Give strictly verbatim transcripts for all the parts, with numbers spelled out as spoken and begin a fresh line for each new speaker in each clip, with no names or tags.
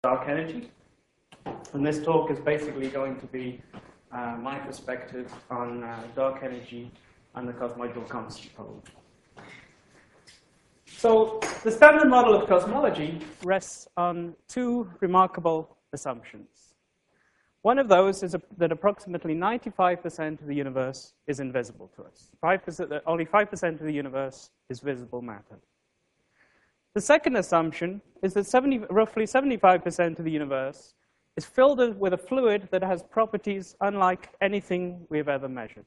dark energy. And this talk is basically going to be uh, my perspective on uh, dark energy and the cosmological constant problem. So the standard model of cosmology rests on two remarkable assumptions. One of those is a, that approximately ninety-five percent of the universe is invisible to us. five percent, that only five percent of the universe is visible matter. The second assumption is that seventy, roughly seventy-five percent of the universe is filled with a fluid that has properties unlike anything we've ever measured.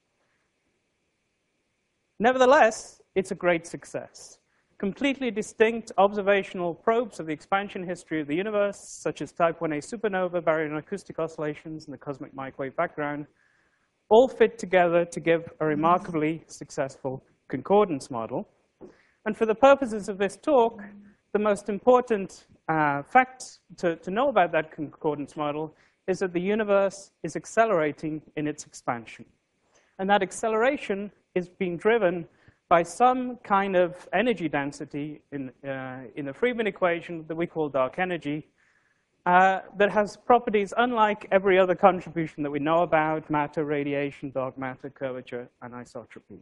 Nevertheless, it's a great success. Completely distinct observational probes of the expansion history of the universe, such as type one A supernova, baryon acoustic oscillations, and the cosmic microwave background, all fit together to give a remarkably successful concordance model. And for the purposes of this talk, the most important uh, fact to, to know about that concordance model is that the universe is accelerating in its expansion. And that acceleration is being driven by some kind of energy density in, uh, in the Friedmann equation that we call dark energy, uh, that has properties unlike every other contribution that we know about: matter, radiation, dark matter, curvature, and isotropy.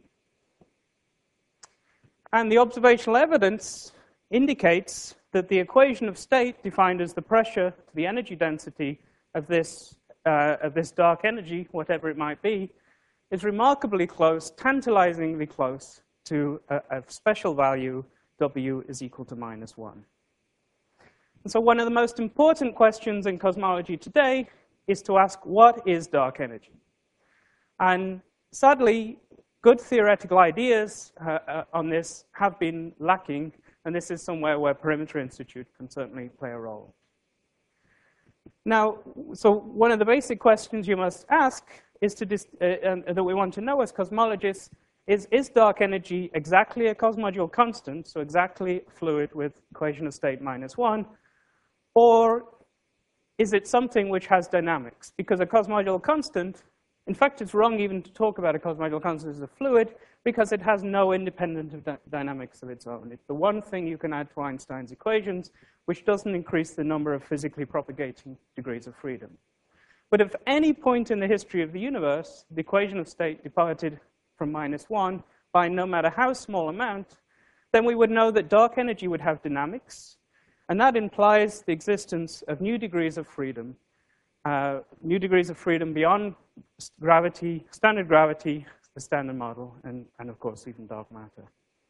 And the observational evidence indicates that the equation of state, defined as the pressure to the energy density of this, uh, of this dark energy, whatever it might be, is remarkably close, tantalizingly close, to a, a special value, W is equal to minus one. And so one of the most important questions in cosmology today is to ask, what is dark energy? And sadly, good theoretical ideas uh, uh, on this have been lacking, and this is somewhere where Perimeter Institute can certainly play a role. Now, so one of the basic questions you must ask is to dis uh, uh, that we want to know as cosmologists is, is dark energy exactly a cosmological constant, so exactly fluid with equation of state minus one, or is it something which has dynamics? Because a cosmological constant, in fact, it's wrong even to talk about a cosmological constant as a fluid, because it has no independent dynamics of its own. It's the one thing you can add to Einstein's equations, which doesn't increase the number of physically propagating degrees of freedom. But if any point in the history of the universe, the equation of state departed from minus one by no matter how small amount, then we would know that dark energy would have dynamics, and that implies the existence of new degrees of freedom, uh, new degrees of freedom beyond gravity, standard gravity, the standard model, and, and of course even dark matter.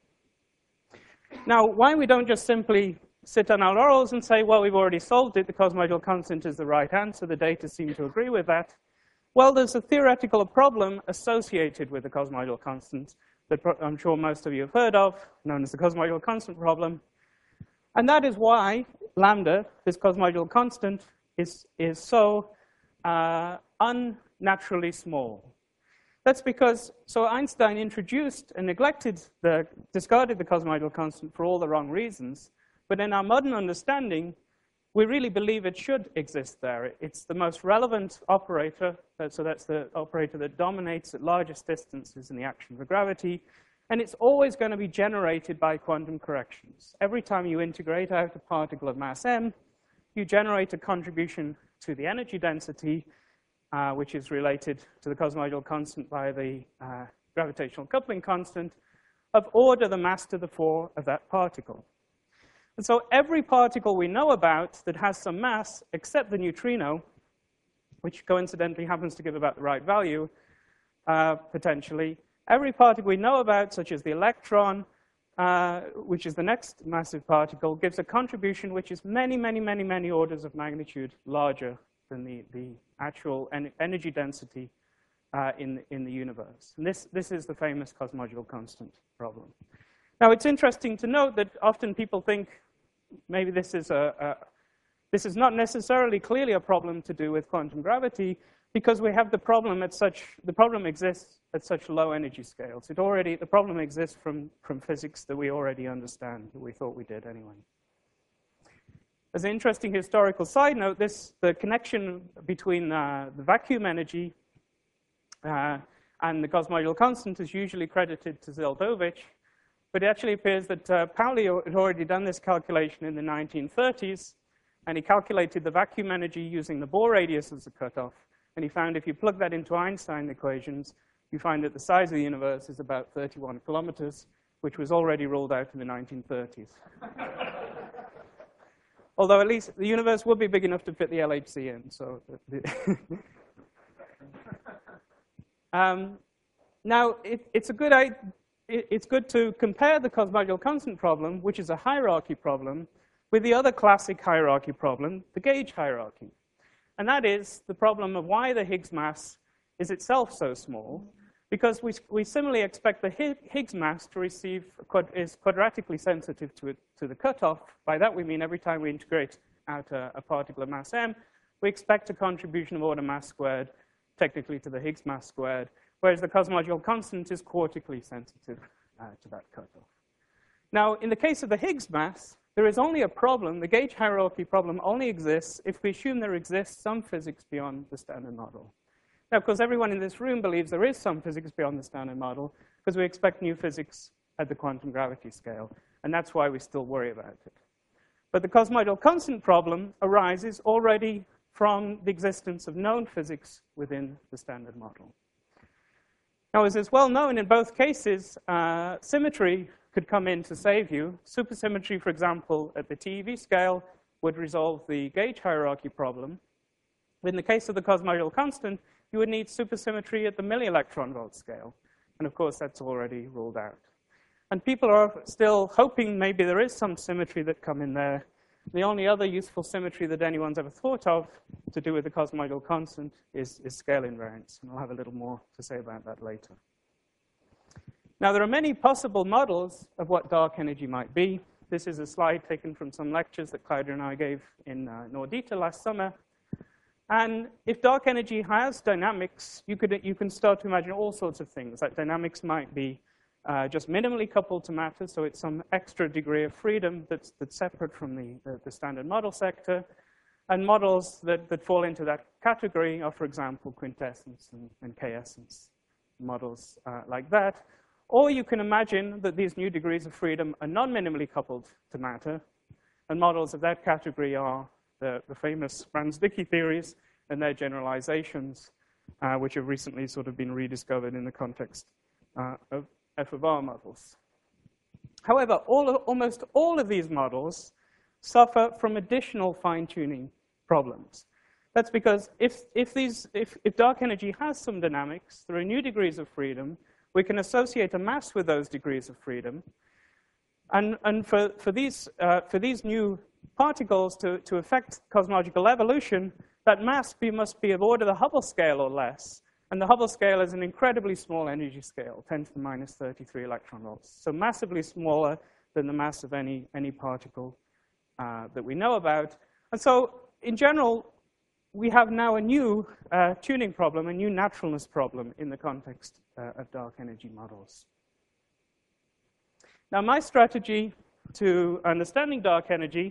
Now, why we don't just simply sit on our laurels and say, well, we've already solved it, the cosmological constant is the right answer, the data seem to agree with that. Well, there's a theoretical problem associated with the cosmological constant that I'm sure most of you have heard of, known as the cosmological constant problem. And that is why lambda, this cosmological constant, is, is so uh, unnaturally small. That's because, so Einstein introduced and neglected the, discarded the cosmological constant for all the wrong reasons. But in our modern understanding, we really believe it should exist there. It's the most relevant operator, so that's the operator that dominates at largest distances in the action of gravity, and it's always going to be generated by quantum corrections. Every time you integrate out a particle of mass m, you generate a contribution to the energy density, uh, which is related to the cosmological constant by the uh, gravitational coupling constant, of order the mass to the four of that particle. And so every particle we know about that has some mass, except the neutrino, which coincidentally happens to give about the right value, uh, potentially, every particle we know about, such as the electron, uh, which is the next massive particle, gives a contribution which is many, many, many, many orders of magnitude larger than the, the actual en energy density uh, in, in the universe. And this, this is the famous cosmological constant problem. Now, it's interesting to note that often people think maybe this is, a, a, this is not necessarily clearly a problem to do with quantum gravity, because we have the problem at such, the problem exists at such low energy scales. It already, the problem exists from, from physics that we already understand, that we thought we did anyway. As an interesting historical side note, this, the connection between uh, the vacuum energy uh, and the cosmological constant is usually credited to Zeldovich. But it actually appears that uh, Pauli had already done this calculation in the nineteen thirties, and he calculated the vacuum energy using the Bohr radius as a cutoff, and he found if you plug that into Einstein equations, you find that the size of the universe is about thirty-one kilometers, which was already ruled out in the nineteen thirties. Although at least the universe would be big enough to fit the L H C in. So, um, now it, it's a good it, it's good to compare the cosmological constant problem, which is a hierarchy problem, with the other classic hierarchy problem, the gauge hierarchy, and that is the problem of why the Higgs mass is itself so small. Because we, we similarly expect the Higgs mass to receive, is quadratically sensitive to, it, to the cutoff. By that we mean every time we integrate out a, a particle of mass m, we expect a contribution of order mass squared, technically to the Higgs mass squared, whereas the cosmological constant is quartically sensitive uh, to that cutoff. Now, in the case of the Higgs mass, there is only a problem. The gauge hierarchy problem only exists if we assume there exists some physics beyond the Standard Model. Now, of course, everyone in this room believes there is some physics beyond the Standard Model because we expect new physics at the quantum gravity scale, and that's why we still worry about it. But the cosmological constant problem arises already from the existence of known physics within the Standard Model. Now, as is well known in both cases, uh, symmetry could come in to save you. Supersymmetry, for example, at the T eV scale would resolve the gauge hierarchy problem. In the case of the cosmological constant, you would need supersymmetry at the milli-electron volt scale. And of course, that's already ruled out. And people are still hoping maybe there is some symmetry that come in there. The only other useful symmetry that anyone's ever thought of to do with the cosmological constant is, is scale invariance. And I'll have a little more to say about that later. Now, there are many possible models of what dark energy might be. This is a slide taken from some lectures that Claudia and I gave in uh, Nordita last summer. And if dark energy has dynamics, you, could, you can start to imagine all sorts of things. That dynamics might be uh, just minimally coupled to matter, so it's some extra degree of freedom that's, that's separate from the, the, the Standard Model sector. And models that, that fall into that category are, for example, quintessence and, and k-essence models uh, like that. Or you can imagine that these new degrees of freedom are non-minimally coupled to matter, and models of that category are The, the famous Brans-Dicke theories and their generalizations, uh, which have recently sort of been rediscovered in the context uh, of F of R models. However, all of, almost all of these models suffer from additional fine-tuning problems. That's because if, if, these, if, if dark energy has some dynamics, there are new degrees of freedom. We can associate a mass with those degrees of freedom. And, and for, for, these, uh, for these new particles to, to affect cosmological evolution, that mass be, must be of order the Hubble scale or less. And the Hubble scale is an incredibly small energy scale, ten to the minus thirty-three electron volts. So massively smaller than the mass of any, any particle uh, that we know about. And so, in general, we have now a new uh, tuning problem, a new naturalness problem in the context uh, of dark energy models. Now, my strategy to understanding dark energy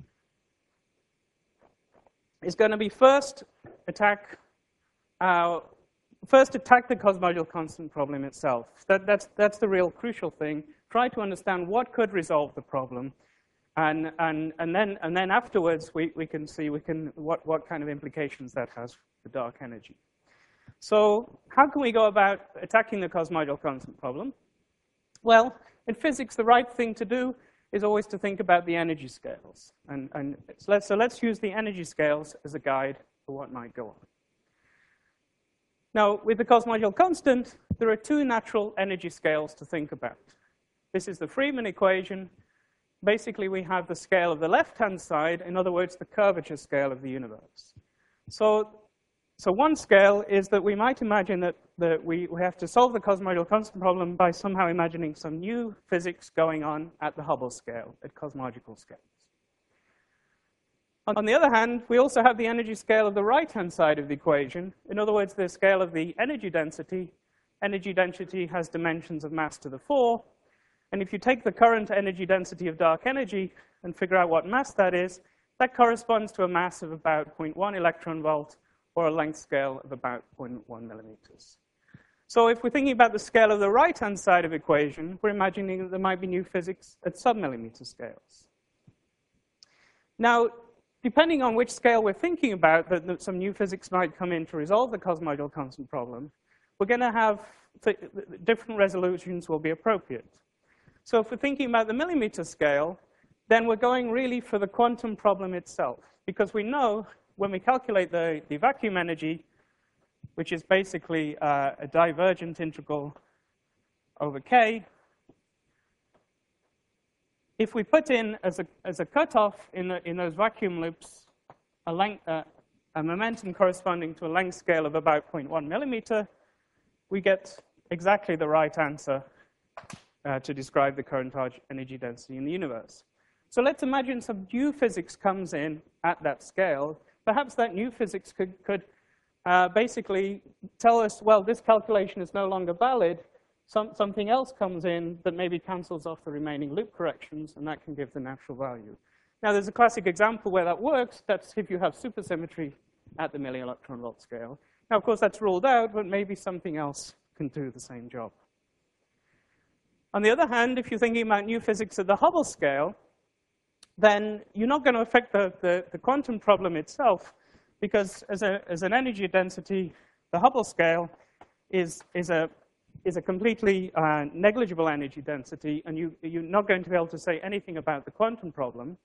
is going to be first attack, uh, first attack the cosmological constant problem itself. That, that's, that's the real crucial thing. Try to understand what could resolve the problem, and, and, and, then, and then afterwards we, we can see we can, what, what kind of implications that has for dark energy. So how can we go about attacking the cosmological constant problem? Well, in physics, the right thing to do is always to think about the energy scales. And, and so, let's, so let's use the energy scales as a guide for what might go on. Now, with the cosmological constant, there are two natural energy scales to think about. This is the Friedmann equation. Basically, we have the scale of the left-hand side, in other words, the curvature scale of the universe. So, so one scale is that we might imagine that, that we, we have to solve the cosmological constant problem by somehow imagining some new physics going on at the Hubble scale, at cosmological scales. On the other hand, we also have the energy scale of the right-hand side of the equation. In other words, the scale of the energy density. Energy density has dimensions of mass to the four. And if you take the current energy density of dark energy and figure out what mass that is, that corresponds to a mass of about zero point one electron volt, or a length scale of about zero point one millimeters. So if we're thinking about the scale of the right-hand side of the equation, we're imagining that there might be new physics at submillimeter scales. Now, depending on which scale we're thinking about, that, that some new physics might come in to resolve the cosmological constant problem, we're going to have th different resolutions will be appropriate. So if we're thinking about the millimeter scale, then we're going really for the quantum problem itself, because we know when we calculate the, the vacuum energy, which is basically uh, a divergent integral over k, if we put in as a, as a cutoff in, the, in those vacuum loops a, length, uh, a momentum corresponding to a length scale of about zero point one millimeter, we get exactly the right answer uh, to describe the current energy density in the universe. So let's imagine some new physics comes in at that scale. Perhaps that new physics could, could uh, basically tell us, well, this calculation is no longer valid. Some, something else comes in that maybe cancels off the remaining loop corrections, and that can give the natural value. Now, there's a classic example where that works. That's if you have supersymmetry at the milli-electron volt scale. Now, of course, that's ruled out, but maybe something else can do the same job. On the other hand, if you're thinking about new physics at the Hubble scale, then you're not going to affect the, the, the quantum problem itself, because as, a, as an energy density, the Hubble scale is, is, a, is a completely uh, negligible energy density, and you, you're not going to be able to say anything about the quantum problem.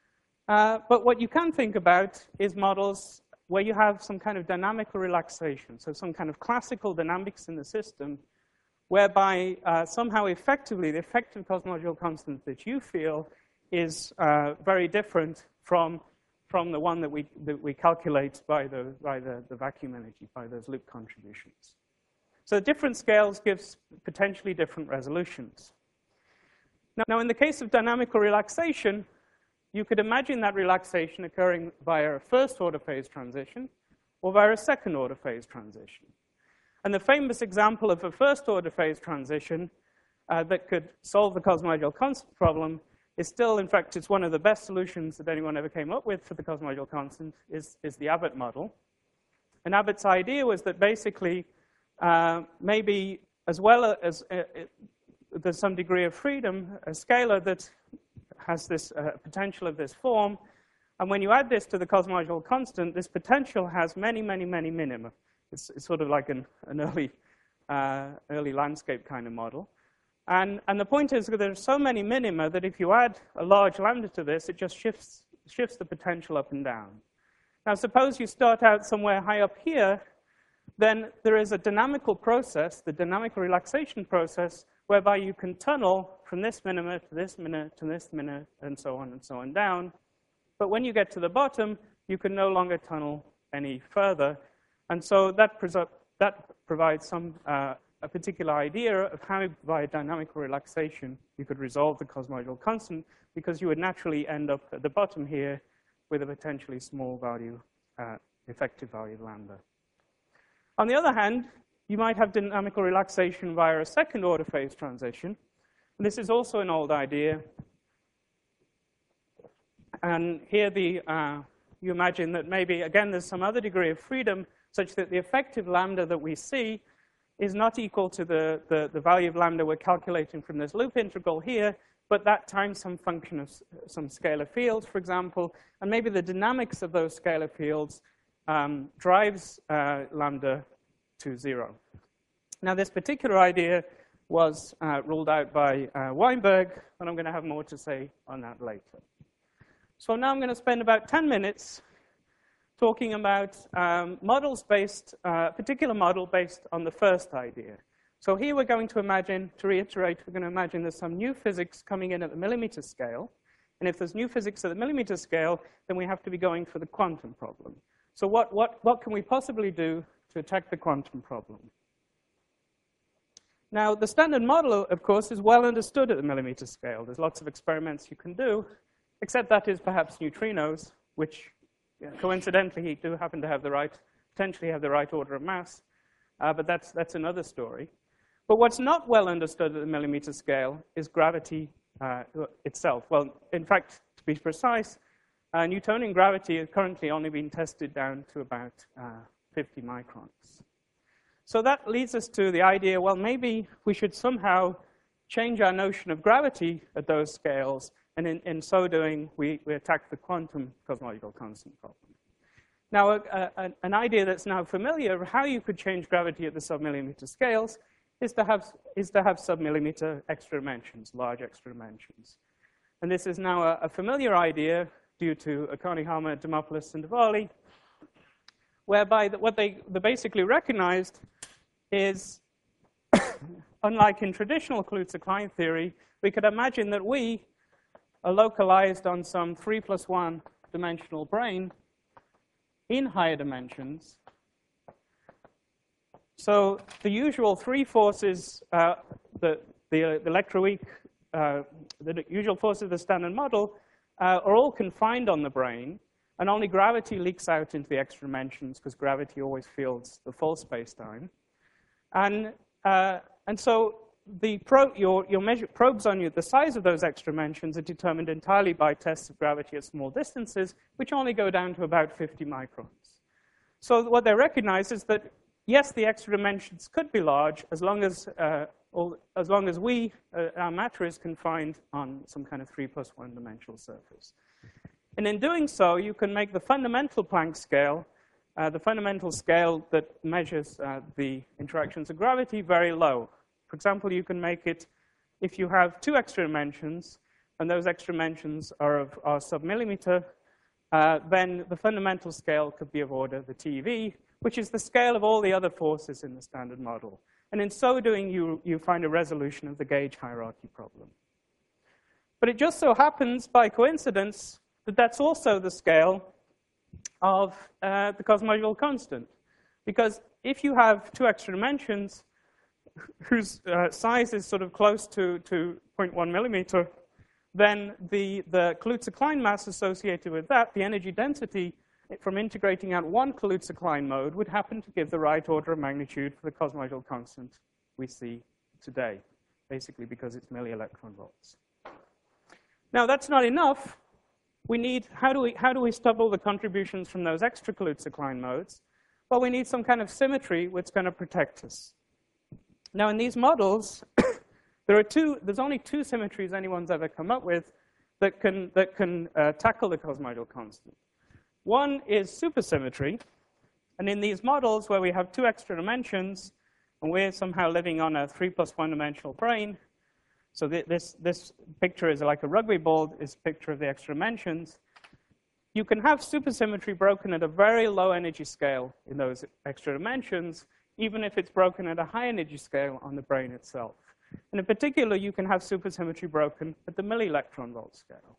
Uh, but what you can think about is models where you have some kind of dynamical relaxation, so some kind of classical dynamics in the system, whereby uh, somehow effectively the effective cosmological constant that you feel is uh, very different from, from the one that we, that we calculate by, the, by the, the vacuum energy, by those loop contributions. So different scales gives potentially different resolutions. Now, now in the case of dynamical relaxation, you could imagine that relaxation occurring via a first-order phase transition or via a second-order phase transition. And the famous example of a first-order phase transition uh, that could solve the cosmological constant problem is still, in fact, it's one of the best solutions that anyone ever came up with for the cosmological constant, is, is the Abbott model. And Abbott's idea was that basically uh, maybe as well as uh, it, there's some degree of freedom, a scalar that has this uh, potential of this form, and when you add this to the cosmological constant, this potential has many, many, many minima. It's, it's sort of like an, an early, uh, early landscape kind of model. And, and the point is that there are so many minima that if you add a large lambda to this, it just shifts, shifts the potential up and down. Now, suppose you start out somewhere high up here, then there is a dynamical process, the dynamical relaxation process, whereby you can tunnel from this minima to this minima to this minima, and so on and so on down. But when you get to the bottom, you can no longer tunnel any further. And so that, that provides some, uh, a particular idea of how, via dynamical relaxation, you could resolve the cosmological constant, because you would naturally end up at the bottom here with a potentially small value, uh, effective value of lambda. On the other hand, you might have dynamical relaxation via a second-order phase transition. And this is also an old idea. And here the, uh, you imagine that maybe, again, there's some other degree of freedom such that the effective lambda that we see is not equal to the, the, the value of lambda we're calculating from this loop integral here, but that times some function of some scalar fields, for example, and maybe the dynamics of those scalar fields um, drives uh, lambda to zero. Now, this particular idea was uh, ruled out by uh, Weinberg, and I'm going to have more to say on that later. So now I'm going to spend about ten minutes talking about um, models based, a uh, particular model based on the first idea. So here we're going to imagine, to reiterate, we're going to imagine there's some new physics coming in at the millimeter scale. And if there's new physics at the millimeter scale, then we have to be going for the quantum problem. So what, what, what can we possibly do to attack the quantum problem? Now, the standard model, of course, is well understood at the millimeter scale. There's lots of experiments you can do, except that is perhaps neutrinos, which yeah, coincidentally do happen to have the right, potentially have the right order of mass, uh, but that's, that's another story. But what's not well understood at the millimeter scale is gravity uh, itself. Well, in fact, to be precise, uh, Newtonian gravity is currently only being tested down to about uh, fifty microns. So that leads us to the idea, well, maybe we should somehow change our notion of gravity at those scales And in, in so doing, we, we attack the quantum cosmological constant problem. Now, a, a, an idea that's now familiar of how you could change gravity at the submillimeter scales is to have, is to have submillimeter extra dimensions, large extra dimensions. And this is now a, a familiar idea due to Okonihama, Dimopoulos, and Diwali, whereby the, what they, they basically recognized is, unlike in traditional Kaluza-Klein theory, we could imagine that we are localized on some three plus one dimensional brane in higher dimensions. So the usual three forces, uh, the, the, uh, the electroweak, uh, the usual forces of the standard model uh, are all confined on the brane, and only gravity leaks out into the extra dimensions because gravity always fields the full space-time. And, uh, and so the pro your, your measure probes on you, the size of those extra dimensions are determined entirely by tests of gravity at small distances, which only go down to about fifty microns. So what they recognize is that, yes, the extra dimensions could be large as long as, uh, all, as, long as we, uh, our matter is confined on some kind of three plus one dimensional surface. And in doing so, you can make the fundamental Planck scale, uh, the fundamental scale that measures uh, the interactions of gravity, very low. For example, you can make it, if you have two extra dimensions, and those extra dimensions are of are submillimeter, uh, then the fundamental scale could be of order the T V, which is the scale of all the other forces in the standard model. And in so doing, you, you find a resolution of the gauge hierarchy problem. But it just so happens, by coincidence, that that's also the scale of uh, the cosmological constant. Because if you have two extra dimensions, whose uh, size is sort of close to, to zero point one millimeter, then the, the Kaluza-Klein mass associated with that, the energy density from integrating out one Kaluza-Klein mode, would happen to give the right order of magnitude for the cosmological constant we see today, basically because it's milli-electron volts. Now, that's not enough. We need, how do we, how do we stubble the contributions from those extra Kaluza-Klein modes? Well, we need some kind of symmetry which is going to protect us. Now, in these models, there are two, there's only two symmetries anyone's ever come up with that can, that can uh, tackle the cosmological constant. One is supersymmetry. And in these models where we have two extra dimensions, and we're somehow living on a three plus one dimensional brane, so th this, this picture is like a rugby ball, is a picture of the extra dimensions. You can have supersymmetry broken at a very low energy scale in those extra dimensions, even if it's broken at a high energy scale on the brane itself. And in particular, you can have supersymmetry broken at the milli-electron volt scale.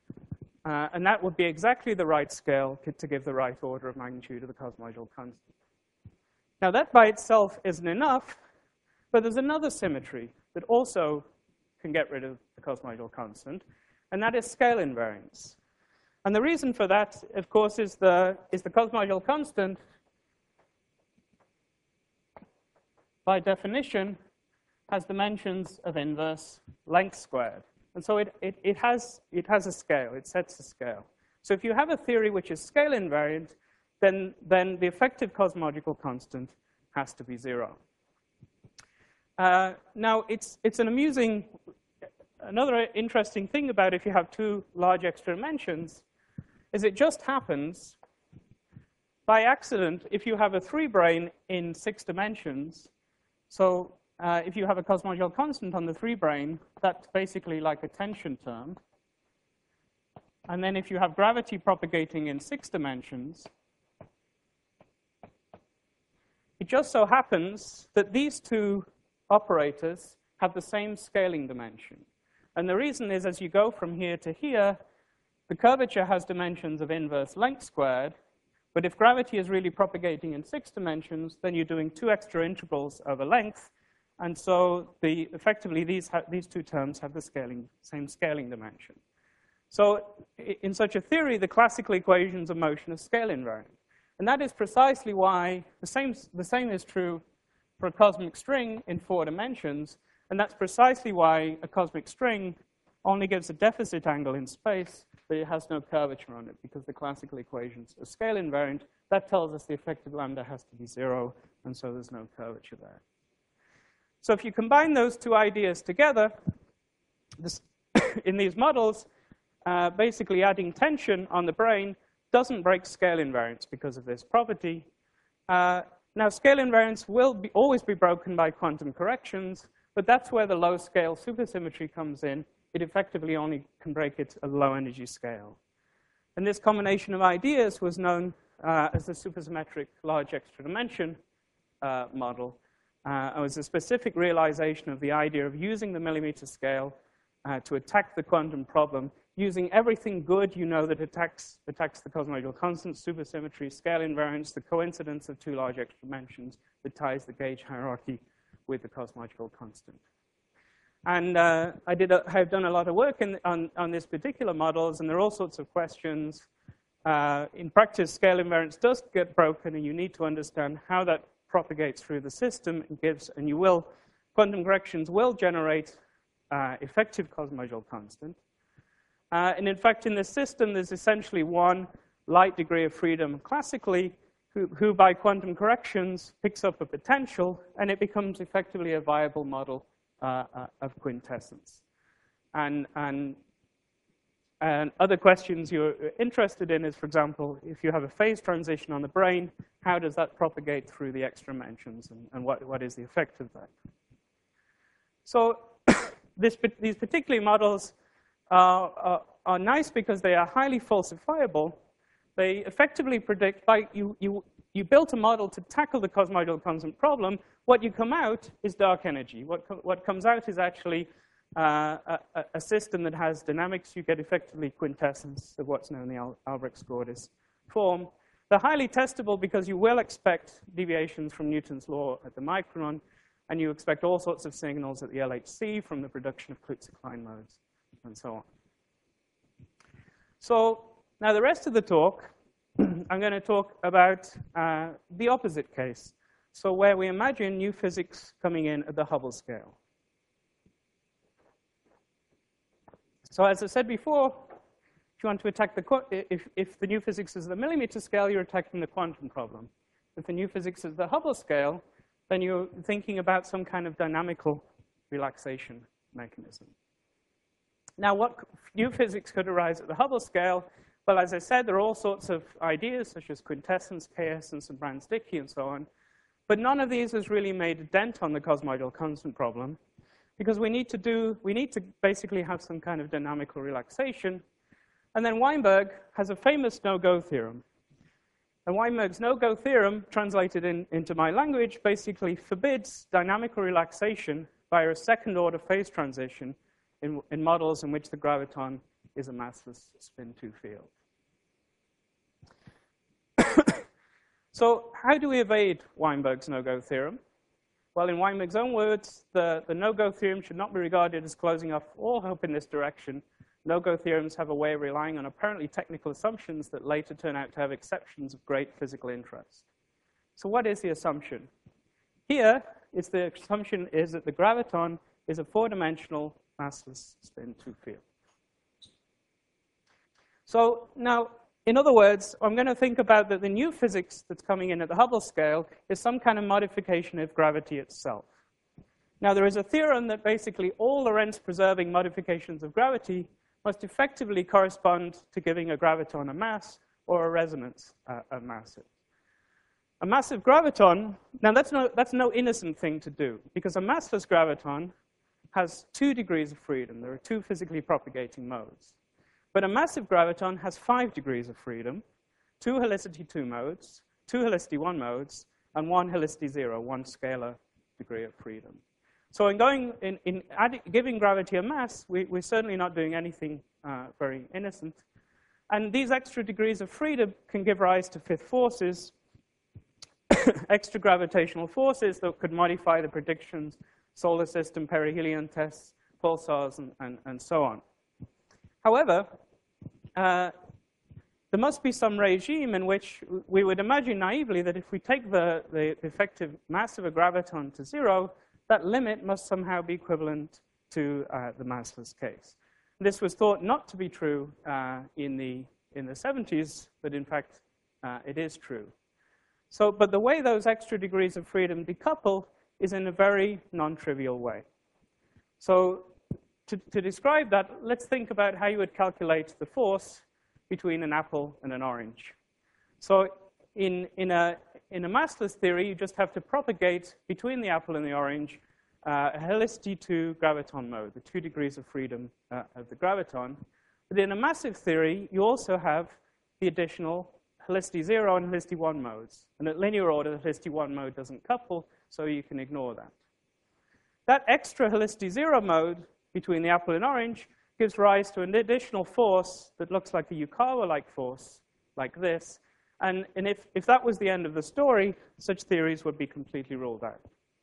Uh, and that would be exactly the right scale to give the right order of magnitude of the cosmological constant. Now, that by itself isn't enough, but there's another symmetry that also can get rid of the cosmological constant, and that is scale invariance. And the reason for that, of course, is the, is the cosmological constant, by definition, has dimensions of inverse length squared. And so it, it, it, has, it has a scale. It sets a scale. So if you have a theory which is scale invariant, then, then the effective cosmological constant has to be zero. Uh, now, it's, it's an amusing, another interesting thing about if you have two large extra dimensions is it just happens by accident if you have a three brane in six dimensions. So uh, if you have a cosmological constant on the three brane, that's basically like a tension term. And then if you have gravity propagating in six dimensions, it just so happens that these two operators have the same scaling dimension. And the reason is, as you go from here to here, the curvature has dimensions of inverse length squared. But if gravity is really propagating in six dimensions, then you're doing two extra integrals over length. And so the, effectively, these, these two terms have the scaling, same scaling dimension. So in such a theory, the classical equations of motion are scale invariant. And that is precisely why the same, the same is true for a cosmic string in four dimensions. And that's precisely why a cosmic string only gives a deficit angle in space, but it has no curvature on it, because the classical equations are scale invariant. That tells us the effective lambda has to be zero, and so there's no curvature there. So if you combine those two ideas together, this, in these models, uh, basically adding tension on the brain doesn't break scale invariance because of this property. Uh, now, scale invariance will be, always be broken by quantum corrections, but that's where the low-scale supersymmetry comes in. It effectively only can break it at a low-energy scale. And this combination of ideas was known uh, as the supersymmetric large extra dimension uh, model. Uh, it was a specific realization of the idea of using the millimeter scale uh, to attack the quantum problem, using everything good you know that attacks, attacks the cosmological constant, supersymmetry, scale invariance, the coincidence of two large extra dimensions that ties the gauge hierarchy with the cosmological constant. And uh, I did a, have done a lot of work in, on, on this particular models, and there are all sorts of questions. Uh, in practice, scale invariance does get broken, and you need to understand how that propagates through the system and gives, and you will, quantum corrections will generate uh, effective cosmological constant. Uh, and in fact, in this system, there's essentially one light degree of freedom classically, who, who by quantum corrections picks up a potential, and it becomes effectively a viable model uh, uh, of quintessence. And, and, and other questions you're interested in is, for example, if you have a phase transition on the brain, how does that propagate through the extra dimensions, and, and what, what is the effect of that? So this, these particular models are, are, are nice because they are highly falsifiable. They effectively predict, by you, you, you built a model to tackle the cosmological constant problem. What you come out is dark energy. What, co what comes out is actually uh, a, a system that has dynamics. You get effectively quintessence of what's known in the Al Albrecht-Scordis form. They're highly testable because you will expect deviations from Newton's law at the micron, and you expect all sorts of signals at the L H C from the production of Kaluza-Klein modes, and so on. So now the rest of the talk, I'm going to talk about uh, the opposite case. So where we imagine new physics coming in at the Hubble scale. So as I said before, if you want to attack the, if, if the new physics is the millimeter scale, you're attacking the quantum problem. If the new physics is the Hubble scale, then you're thinking about some kind of dynamical relaxation mechanism. Now, what new physics could arise at the Hubble scale? Well, as I said, there are all sorts of ideas, such as quintessence, k-essence, and Brans-Dicke, and so on. But none of these has really made a dent on the cosmological constant problem, because we need to do, we need to basically have some kind of dynamical relaxation. And then Weinberg has a famous no-go theorem. And Weinberg's no-go theorem, translated in, into my language, basically forbids dynamical relaxation via a second-order phase transition in, in models in which the graviton is a massless spin two field. So how do we evade Weinberg's no-go theorem? Well, in Weinberg's own words, the, the no-go theorem should not be regarded as closing off all hope in this direction. No-go theorems have a way of relying on apparently technical assumptions that later turn out to have exceptions of great physical interest. So what is the assumption? Here, is the assumption is that the graviton is a four-dimensional massless spin two field. So now, in other words, I'm going to think about that the new physics that's coming in at the Hubble scale is some kind of modification of gravity itself. Now, there is a theorem that basically all Lorentz-preserving modifications of gravity must effectively correspond to giving a graviton a mass or a resonance uh, a massive. A massive graviton, now that's no, that's no innocent thing to do, because a massless graviton has two degrees of freedom. There are two physically propagating modes. But a massive graviton has five degrees of freedom, two helicity two modes, two helicity one modes, and one helicity zero, one scalar degree of freedom. So in, going, in, in adding, giving gravity a mass, we, we're certainly not doing anything uh, very innocent. And these extra degrees of freedom can give rise to fifth forces, extra gravitational forces that could modify the predictions, solar system, perihelion tests, pulsars, and, and, and so on. However, uh, there must be some regime in which we would imagine naively that if we take the, the effective mass of a graviton to zero, that limit must somehow be equivalent to uh, the massless case. This was thought not to be true uh, in, the, in the seventies, but in fact, uh, it is true. So, but the way those extra degrees of freedom decouple is in a very non-trivial way. So to, to describe that, let's think about how you would calculate the force between an apple and an orange. So in, in, a, in a massless theory, you just have to propagate between the apple and the orange uh, a helicity two graviton mode, the two degrees of freedom uh, of the graviton. But in a massive theory, you also have the additional helicity zero and helicity one modes. And at linear order, the helicity one mode doesn't couple, so you can ignore that. That extra helicity zero mode between the apple and orange gives rise to an additional force that looks like a Yukawa-like force, like this. And, and if, if that was the end of the story, such theories would be completely ruled out.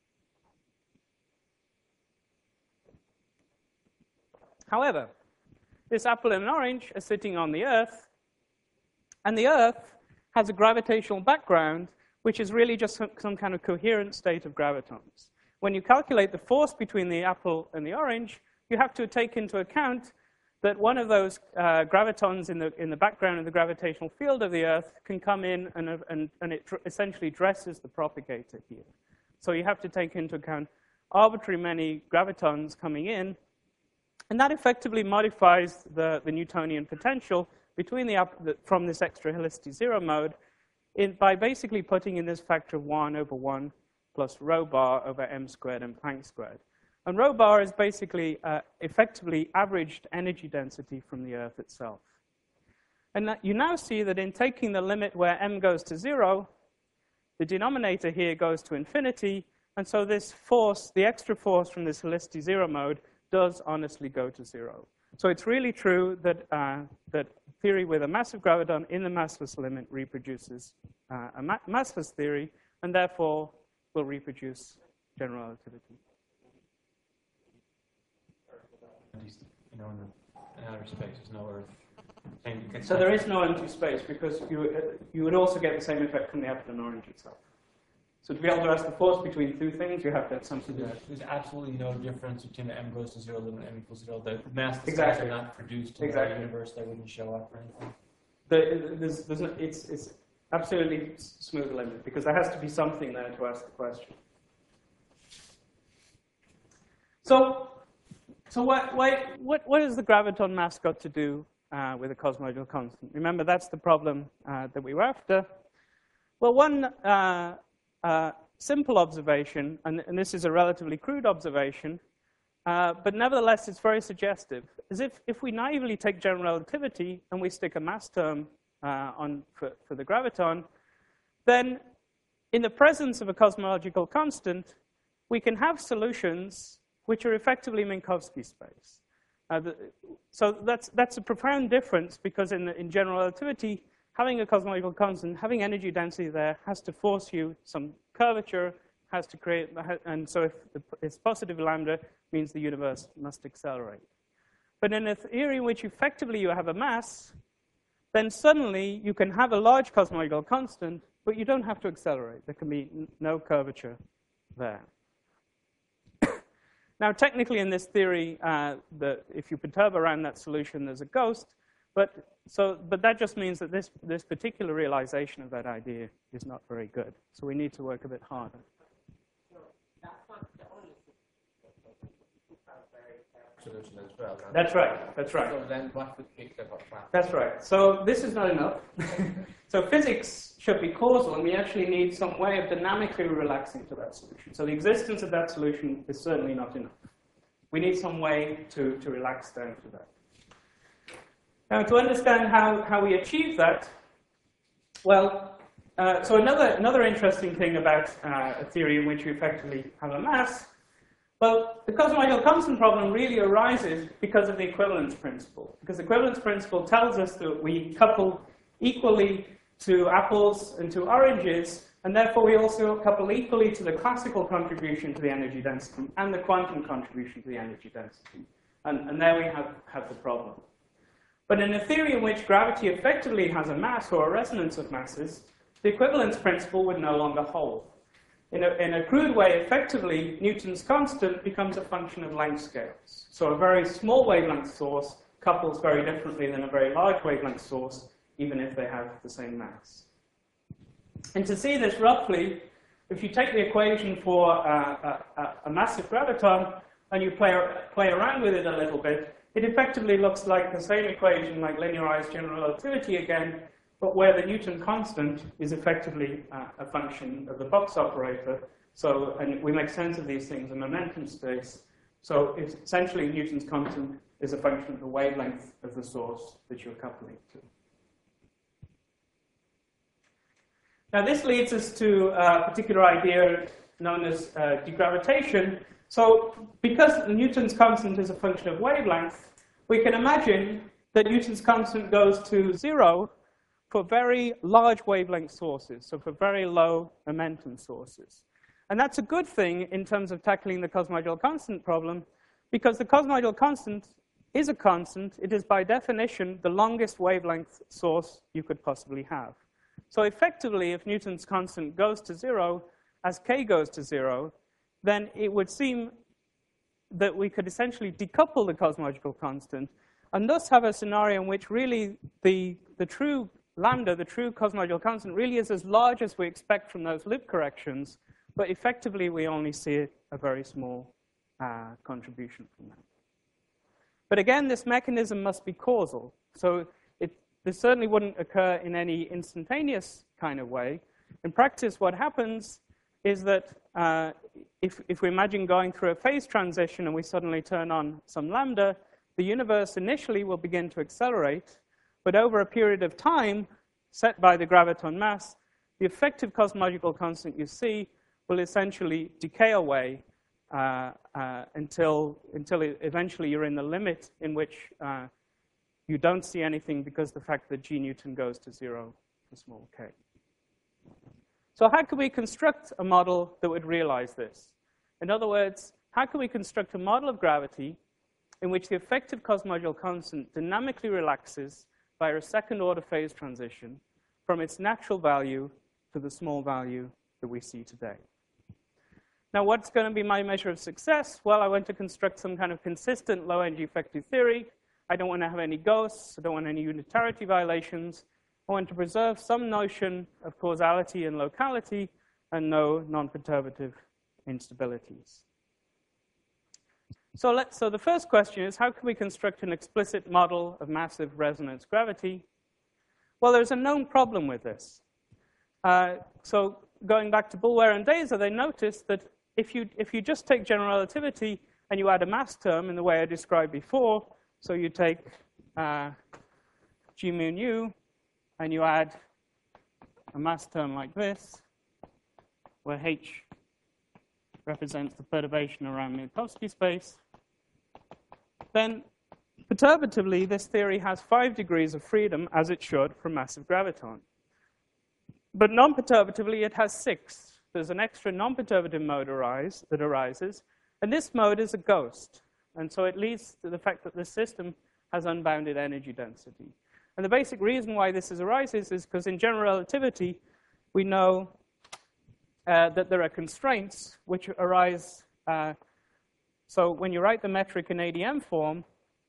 However, this apple and an orange are sitting on the Earth, and the Earth has a gravitational background, which is really just some, some kind of coherent state of gravitons. When you calculate the force between the apple and the orange, you have to take into account that one of those uh, gravitons in the, in the background of the gravitational field of the Earth can come in and, and, and it essentially dresses the propagator here. So you have to take into account arbitrary many gravitons coming in, and that effectively modifies the, the Newtonian potential between the, the from this extra helicity zero mode in, by basically putting in this factor of one over one plus rho bar over m squared and Planck squared. And rho bar is basically uh, effectively averaged energy density from the Earth itself. And that you now see that in taking the limit where m goes to zero, the denominator here goes to infinity, and so this force, the extra force from this helicity zero mode, does honestly go to zero. So it's really true that, uh, that theory with a massive graviton in the massless limit reproduces uh, a ma massless theory, and therefore will reproduce general relativity.
You know, in, the, in outer space, there's no Earth.
So there is no empty space, because you, uh, you would also get the same effect from the apple and orange itself. So to be able to ask the force between two things, you have to have something.
There's, there's absolutely no difference between the m goes to zero limit and m equals zero. The mass the
exactly.
stars are not produced in
exactly.
the universe. They wouldn't show up or anything.
The, there's, there's no, it's, it's absolutely smooth limit, because there has to be something there to ask the question. So, so what, what, what, what has the graviton mass got to do uh, with a cosmological constant? Remember, that's the problem uh, that we were after. Well, one uh, uh, simple observation, and, and this is a relatively crude observation, uh, but nevertheless it's very suggestive, is if, if we naively take general relativity and we stick a mass term uh, on for, for the graviton, then in the presence of a cosmological constant, we can have solutions which are effectively Minkowski space. Uh, the, so that's, that's a profound difference, because in, the, in general relativity, having a cosmological constant, having energy density there, has to force you some curvature, has to create, and so if it's positive lambda, means the universe must accelerate. But in a theory in which effectively you have a mass, then suddenly you can have a large cosmological constant, but you don't have to accelerate. There can be no curvature there. Now, technically in this theory, uh, the, if you perturb around that solution, there's a ghost. But, so, but that just means that this, this particular realization of that idea is not very good. So we need to work a bit harder.
So that's not the only
Solution as well. Right?
That's right. That's right.
So then what would be the class?
That's right. So this is not enough. So physics should be causal, and we actually need some way of dynamically relaxing to that solution. So the existence of that solution is certainly not enough. We need some way to, to relax down to that. Now, to understand how, how we achieve that, well, uh, so another, another interesting thing about uh, a theory in which you effectively have a mass, well, the cosmological constant problem really arises because of the equivalence principle. Because the equivalence principle tells us that we couple equally to apples and to oranges, and therefore we also couple equally to the classical contribution to the energy density and the quantum contribution to the energy density. And, and there we have, have the problem. But in a theory in which gravity effectively has a mass or a resonance of masses, the equivalence principle would no longer hold. In a, in a crude way, effectively, Newton's constant becomes a function of length scales. So a very small wavelength source couples very differently than a very large wavelength source, even if they have the same mass. And to see this roughly, if you take the equation for uh, a, a, a massive graviton, and you play, play around with it a little bit, it effectively looks like the same equation, like linearized general relativity again, but where the Newton constant is effectively uh, a function of the box operator. So, and we make sense of these things in momentum space. So it's essentially Newton's constant is a function of the wavelength of the source that you're coupling to. Now this leads us to a particular idea known as uh, degravitation. So because Newton's constant is a function of wavelength, we can imagine that Newton's constant goes to zero for very large wavelength sources, so for very low momentum sources. And that's a good thing in terms of tackling the cosmological constant problem, because the cosmological constant is a constant. It is by definition the longest wavelength source you could possibly have. So effectively, if Newton's constant goes to zero, as k goes to zero, then it would seem that we could essentially decouple the cosmological constant and thus have a scenario in which really the, the true lambda, the true cosmological constant, really is as large as we expect from those loop corrections, but effectively we only see a very small uh, contribution from that. But again, this mechanism must be causal. So it, this certainly wouldn't occur in any instantaneous kind of way. In practice, what happens is that uh, if, if we imagine going through a phase transition and we suddenly turn on some lambda, the universe initially will begin to accelerate, but over a period of time set by the graviton mass, the effective cosmological constant you see will essentially decay away uh, uh, until, until it, eventually you're in the limit in which uh, you don't see anything because the fact that G Newton goes to zero for small k. So how can we construct a model that would realize this? In other words, how can we construct a model of gravity in which the effective cosmological constant dynamically relaxes via a second-order phase transition from its natural value to the small value that we see today? Now, what's going to be my measure of success? Well, I want to construct some kind of consistent low-energy effective theory. I don't want to have any ghosts. I don't want any unitarity violations. I want to preserve some notion of causality and locality and no non-perturbative instabilities. So, let's, so the first question is, how can we construct an explicit model of massive resonance gravity? Well, there's a known problem with this. Uh, so going back to Boulware and Dazer, they noticed that if you, if you just take general relativity and you add a mass term in the way I described before, so you take uh, G mu nu, and you add a mass term like this, where H represents the perturbation around Minkowski space, then perturbatively, this theory has five degrees of freedom, as it should, for massive graviton. But non-perturbatively, it has six. There's an extra non-perturbative mode arise, that arises, and this mode is a ghost. And so it leads to the fact that this system has unbounded energy density. And the basic reason why this is arises is because in general relativity, we know uh, that there are constraints which arise. Uh, so when you write the metric in A D M form,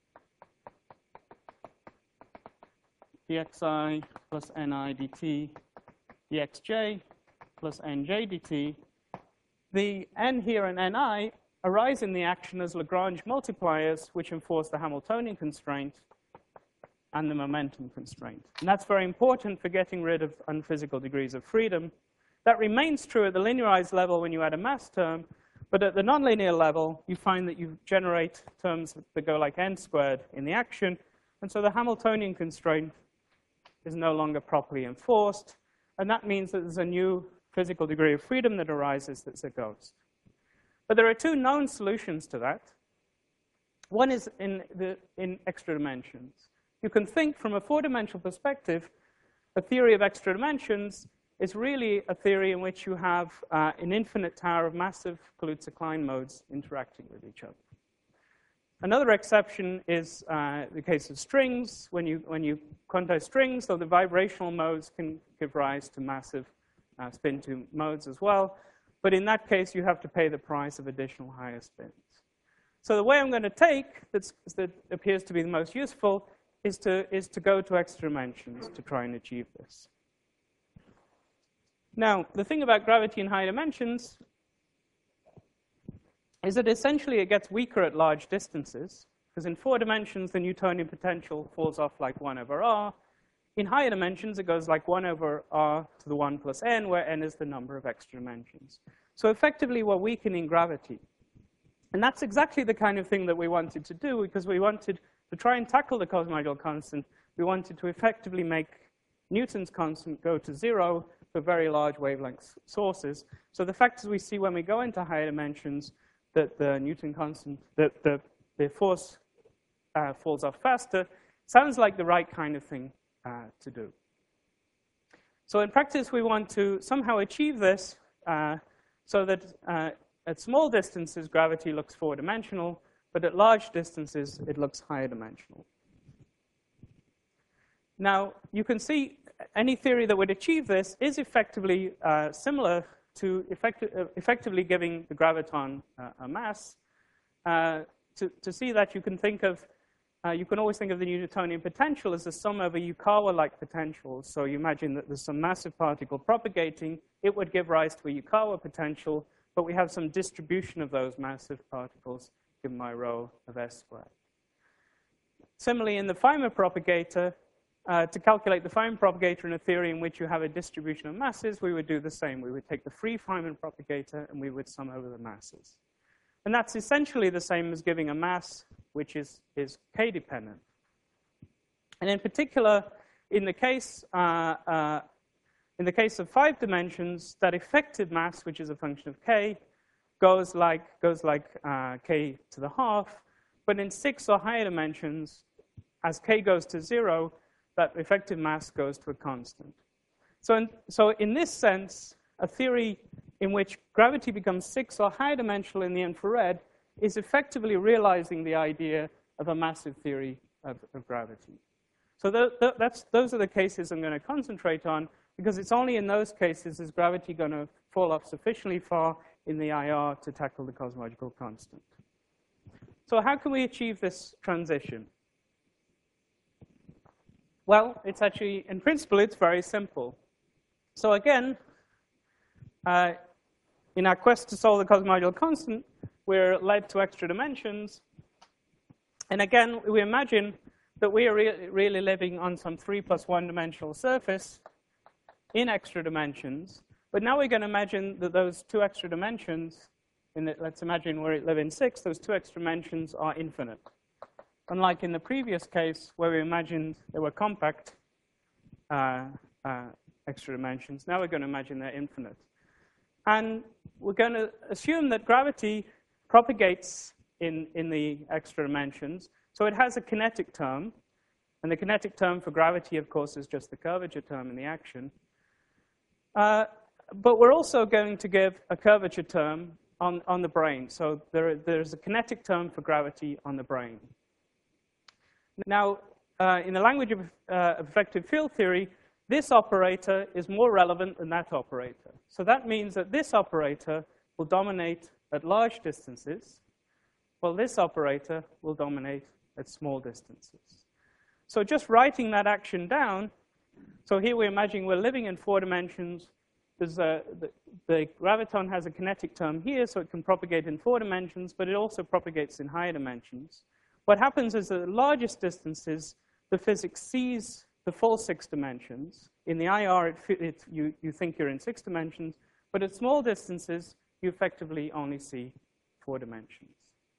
dxi plus ni dt dxj plus nj dt, the n here and ni arise in the action as Lagrange multipliers, which enforce the Hamiltonian constraint and the momentum constraint. And that's very important for getting rid of unphysical degrees of freedom. That remains true at the linearized level when you add a mass term, but at the nonlinear level, you find that you generate terms that go like n squared in the action, and so the Hamiltonian constraint is no longer properly enforced, and that means that there's a new physical degree of freedom that arises that's a ghost. But there are two known solutions to that. One is in, the, in extra dimensions. You can think from a four-dimensional perspective, a theory of extra dimensions is really a theory in which you have uh, an infinite tower of massive Kaluza-Klein modes interacting with each other. Another exception is uh, the case of strings. When you, when you quantize strings, so the vibrational modes can give rise to massive uh, spin-two modes as well. But in that case, you have to pay the price of additional higher spins. So the way I'm going to take that's, that appears to be the most useful is to, is to go to extra dimensions to try and achieve this. Now, the thing about gravity in high dimensions is that essentially it gets weaker at large distances, because in four dimensions, the Newtonian potential falls off like one over r. In higher dimensions, it goes like one over r to the one plus n, where n is the number of extra dimensions. So effectively, we're weakening gravity. And that's exactly the kind of thing that we wanted to do, because we wanted to try and tackle the cosmological constant. We wanted to effectively make Newton's constant go to zero for very large wavelength sources. So the factors we see when we go into higher dimensions, that the Newton constant, that the, the force uh, falls off faster, sounds like the right kind of thing uh, to do. So in practice, we want to somehow achieve this uh, so that uh, at small distances, gravity looks four-dimensional, but at large distances, it looks higher dimensional. Now, you can see any theory that would achieve this is effectively uh, similar to effecti uh, effectively giving the graviton uh, a mass. Uh, to, to see that, you can think of, uh, you can always think of the Newtonian potential as a sum over Yukawa-like potentials. So you imagine that there's some massive particle propagating. It would give rise to a Yukawa potential, but we have some distribution of those massive particles given by rho of s squared. Similarly, in the Feynman propagator, Uh, to calculate the Feynman propagator in a theory in which you have a distribution of masses, we would do the same. We would take the free Feynman propagator and we would sum over the masses. And that's essentially the same as giving a mass which is, is k-dependent. And in particular, in the case uh, uh, in the case of five dimensions, that effective mass, which is a function of k, goes like goes like uh, k to the half. But in six or higher dimensions, as k goes to zero, that effective mass goes to a constant. So in, so in this sense, a theory in which gravity becomes six or higher dimensional in the infrared is effectively realizing the idea of a massive theory of, of gravity. So th th that's, those are the cases I'm going to concentrate on, because it's only in those cases is gravity going to fall off sufficiently far in the I R to tackle the cosmological constant. So how can we achieve this transition? Well, it's actually, in principle, it's very simple. So again, uh, in our quest to solve the cosmological constant, we're led to extra dimensions. And again, we imagine that we are re really living on some three plus one dimensional surface in extra dimensions. But now we're going to imagine that those two extra dimensions, in the, let's imagine we live in six, those two extra dimensions are infinite. Unlike in the previous case, where we imagined they were compact uh, uh, extra dimensions, now we're going to imagine they're infinite. And we're going to assume that gravity propagates in, in the extra dimensions. So it has a kinetic term. And the kinetic term for gravity, of course, is just the curvature term in the action. Uh, but we're also going to give a curvature term on, on the brane. So there, there's a kinetic term for gravity on the brane. Now, uh, in the language of uh, effective field theory, this operator is more relevant than that operator. So that means that this operator will dominate at large distances, while this operator will dominate at small distances. So just writing that action down, so here we're imagining we're living in four dimensions. There's a, the, the graviton has a kinetic term here, so it can propagate in four dimensions, but it also propagates in higher dimensions. What happens is that at the largest distances, the physics sees the full six dimensions. In the I R, it, it, you, you think you're in six dimensions, but at small distances, you effectively only see four dimensions.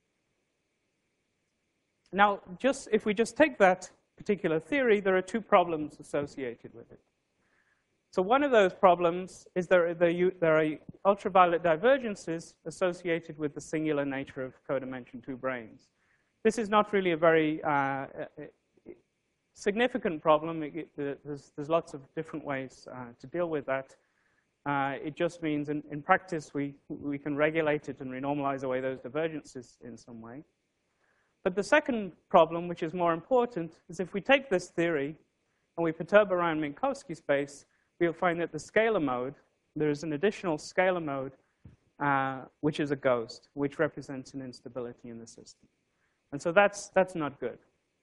Now, just if we just take that particular theory, there are two problems associated with it. So one of those problems is there, there, there are ultraviolet divergences associated with the singular nature of codimension two branes. This is not really a very uh, significant problem. It, it, there's, there's lots of different ways uh, to deal with that. Uh, it just means in, in practice we, we can regulate it and renormalize away those divergences in some way. But the second problem, which is more important, is if we take this theory and we perturb around Minkowski space, we'll find that the scalar mode, there is an additional scalar mode, uh, which is a ghost, which represents an instability in the system. And so that's, that's not good.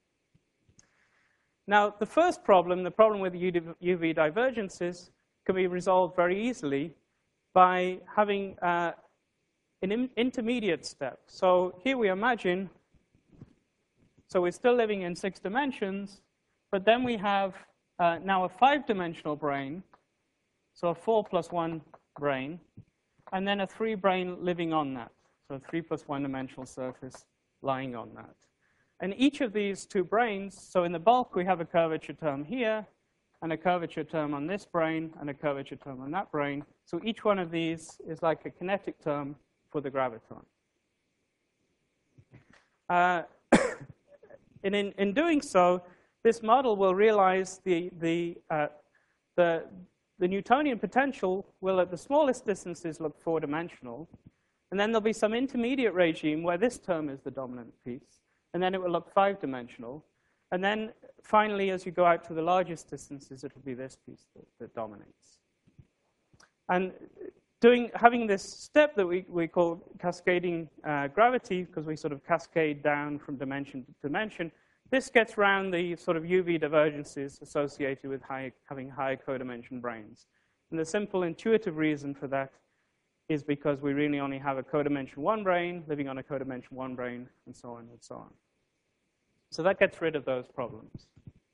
Now, the first problem, the problem with U V divergences, can be resolved very easily by having, uh, an in intermediate step. So here we imagine, so we're still living in six dimensions, but then we have uh, now a five-dimensional brane, so a four plus one brane, and then a three brane living on that, so a three plus one-dimensional surface lying on that. And each of these two branes, so in the bulk we have a curvature term here, and a curvature term on this brane, and a curvature term on that brane. So each one of these is like a kinetic term for the graviton. Uh, and in, in doing so, this model will realize the, the, uh, the, the Newtonian potential will, at the smallest distances, look four-dimensional. And then there'll be some intermediate regime where this term is the dominant piece. And then it will look five-dimensional. And then finally, as you go out to the largest distances, it will be this piece that, that dominates. And doing, having this step that we, we call cascading uh, gravity, because we sort of cascade down from dimension to dimension, this gets around the sort of U V divergences associated with high, having high codimension branes. And the simple intuitive reason for that is because we really only have a codimension one brane living on a codimension one brane, and so on and so on. So that gets rid of those problems.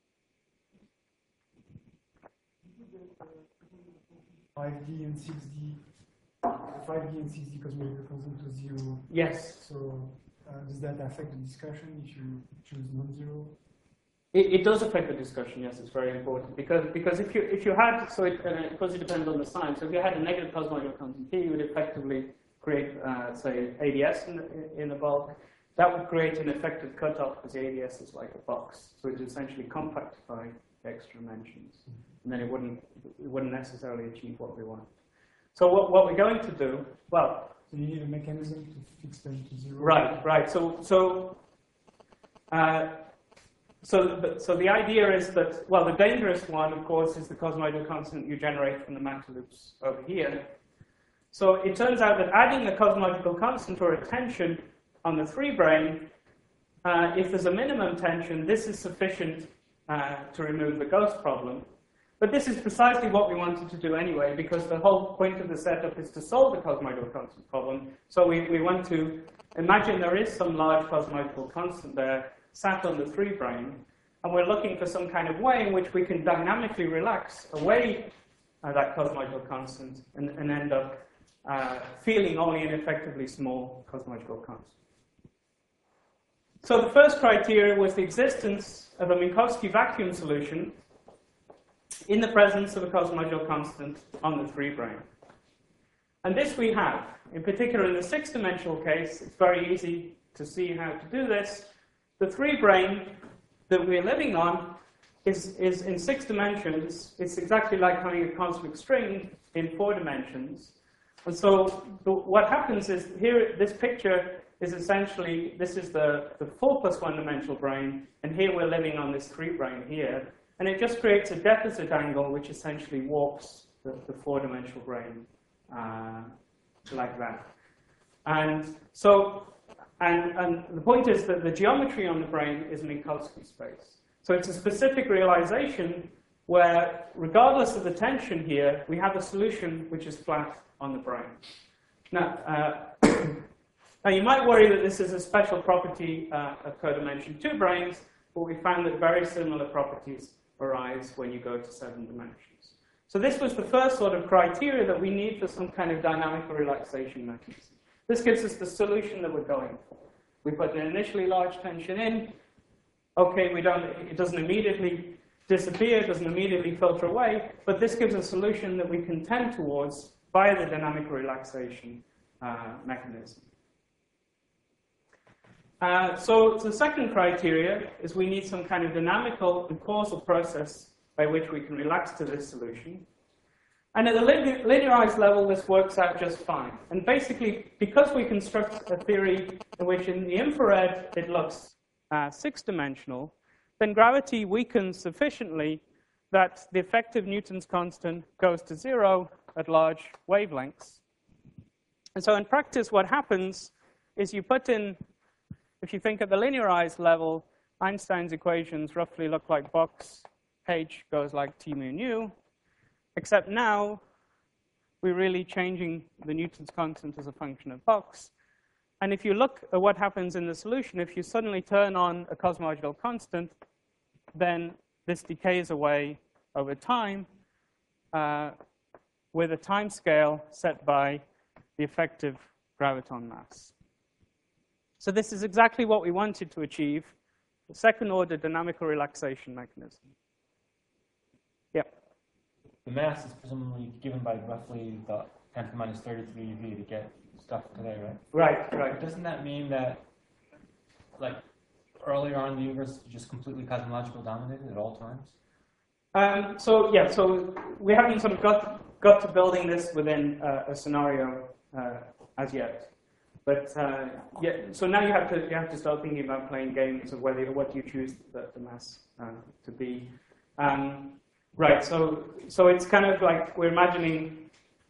five D and six D, five D and six D because we have constant to zero.
Yes.
So uh, does that affect the discussion if you choose non-zero?
It, it does affect the discussion, yes, it's very important. Because, because if, you, if you had, so it, and of course it depends on the sign, so if you had a negative cosmological constant P, you would effectively create, uh, say, A D S in the, in the bulk. That would create an effective cutoff because the A D S is like a box. So it would essentially compactify the extra dimensions. And then it wouldn't, it wouldn't necessarily achieve what we want. So what, what we're going to do, well...
So you need a mechanism to fix them to zero?
Right, right. So, so, uh, so, the, so the idea is that, well, the dangerous one, of course, is the cosmological constant you generate from the matter loops over here. So it turns out that adding a cosmological constant or a tension on the three brane, uh, if there's a minimum tension, this is sufficient uh, to remove the ghost problem. But this is precisely what we wanted to do anyway, because the whole point of the setup is to solve the cosmological constant problem. So we, we want to imagine there is some large cosmological constant there sat on the three brane, and we're looking for some kind of way in which we can dynamically relax away uh, that cosmological constant and, and end up uh, feeling only an effectively small cosmological constant. So the first criteria was the existence of a Minkowski vacuum solution in the presence of a cosmological constant on the three brane. And this we have. In particular, in the six-dimensional case, it's very easy to see how to do this. The three brane that we're living on is, is in six dimensions. It's exactly like having a cosmic string in four dimensions. And so the, what happens is here, this picture is essentially, this is the, the four plus one dimensional brane, and here we're living on this three brane here. And it just creates a deficit angle which essentially warps the, the four-dimensional brane uh, like that. And so, and, and the point is that the geometry on the brane is Minkowski space. So it's a specific realization where, regardless of the tension here, we have a solution which is flat on the brane. Now, uh, now you might worry that this is a special property uh, of codimension two branes, but we found that very similar properties arise when you go to seven dimensions. So this was the first sort of criteria that we need for some kind of dynamic relaxation mechanism. This gives us the solution that we're going for. We put an initially large tension in. Okay, we don't, it doesn't immediately disappear, it doesn't immediately filter away, but this gives a solution that we can tend towards via the dynamic relaxation uh, mechanism. Uh, so the second criteria is we need some kind of dynamical and causal process by which we can relax to this solution. And at the linearized level, this works out just fine. And basically, because we construct a theory in which in the infrared it looks uh, six-dimensional, then gravity weakens sufficiently that the effective Newton's constant goes to zero at large wavelengths. And so in practice, what happens is you put in, if you think at the linearized level, Einstein's equations roughly look like box H goes like T mu nu, except now we're really changing the Newton's constant as a function of box. And if you look at what happens in the solution, if you suddenly turn on a cosmological constant, then this decays away over time uh, with a time scale set by the effective graviton mass. So this is exactly what we wanted to achieve, the second-order dynamical relaxation mechanism. Yep.
The mass is presumably given by roughly the ten to the minus thirty-three eV to get stuff today, right?
Right, right.
Doesn't that mean that, like, earlier on in the universe, it's just completely cosmological dominated at all times?
Um, so yeah, so we haven't sort of got got to building this within uh, a scenario uh, as yet. But uh, yeah, so now you have to you have to start thinking about playing games of whether what you choose the, the mass uh, to be. Um, right. So so it's kind of like we're imagining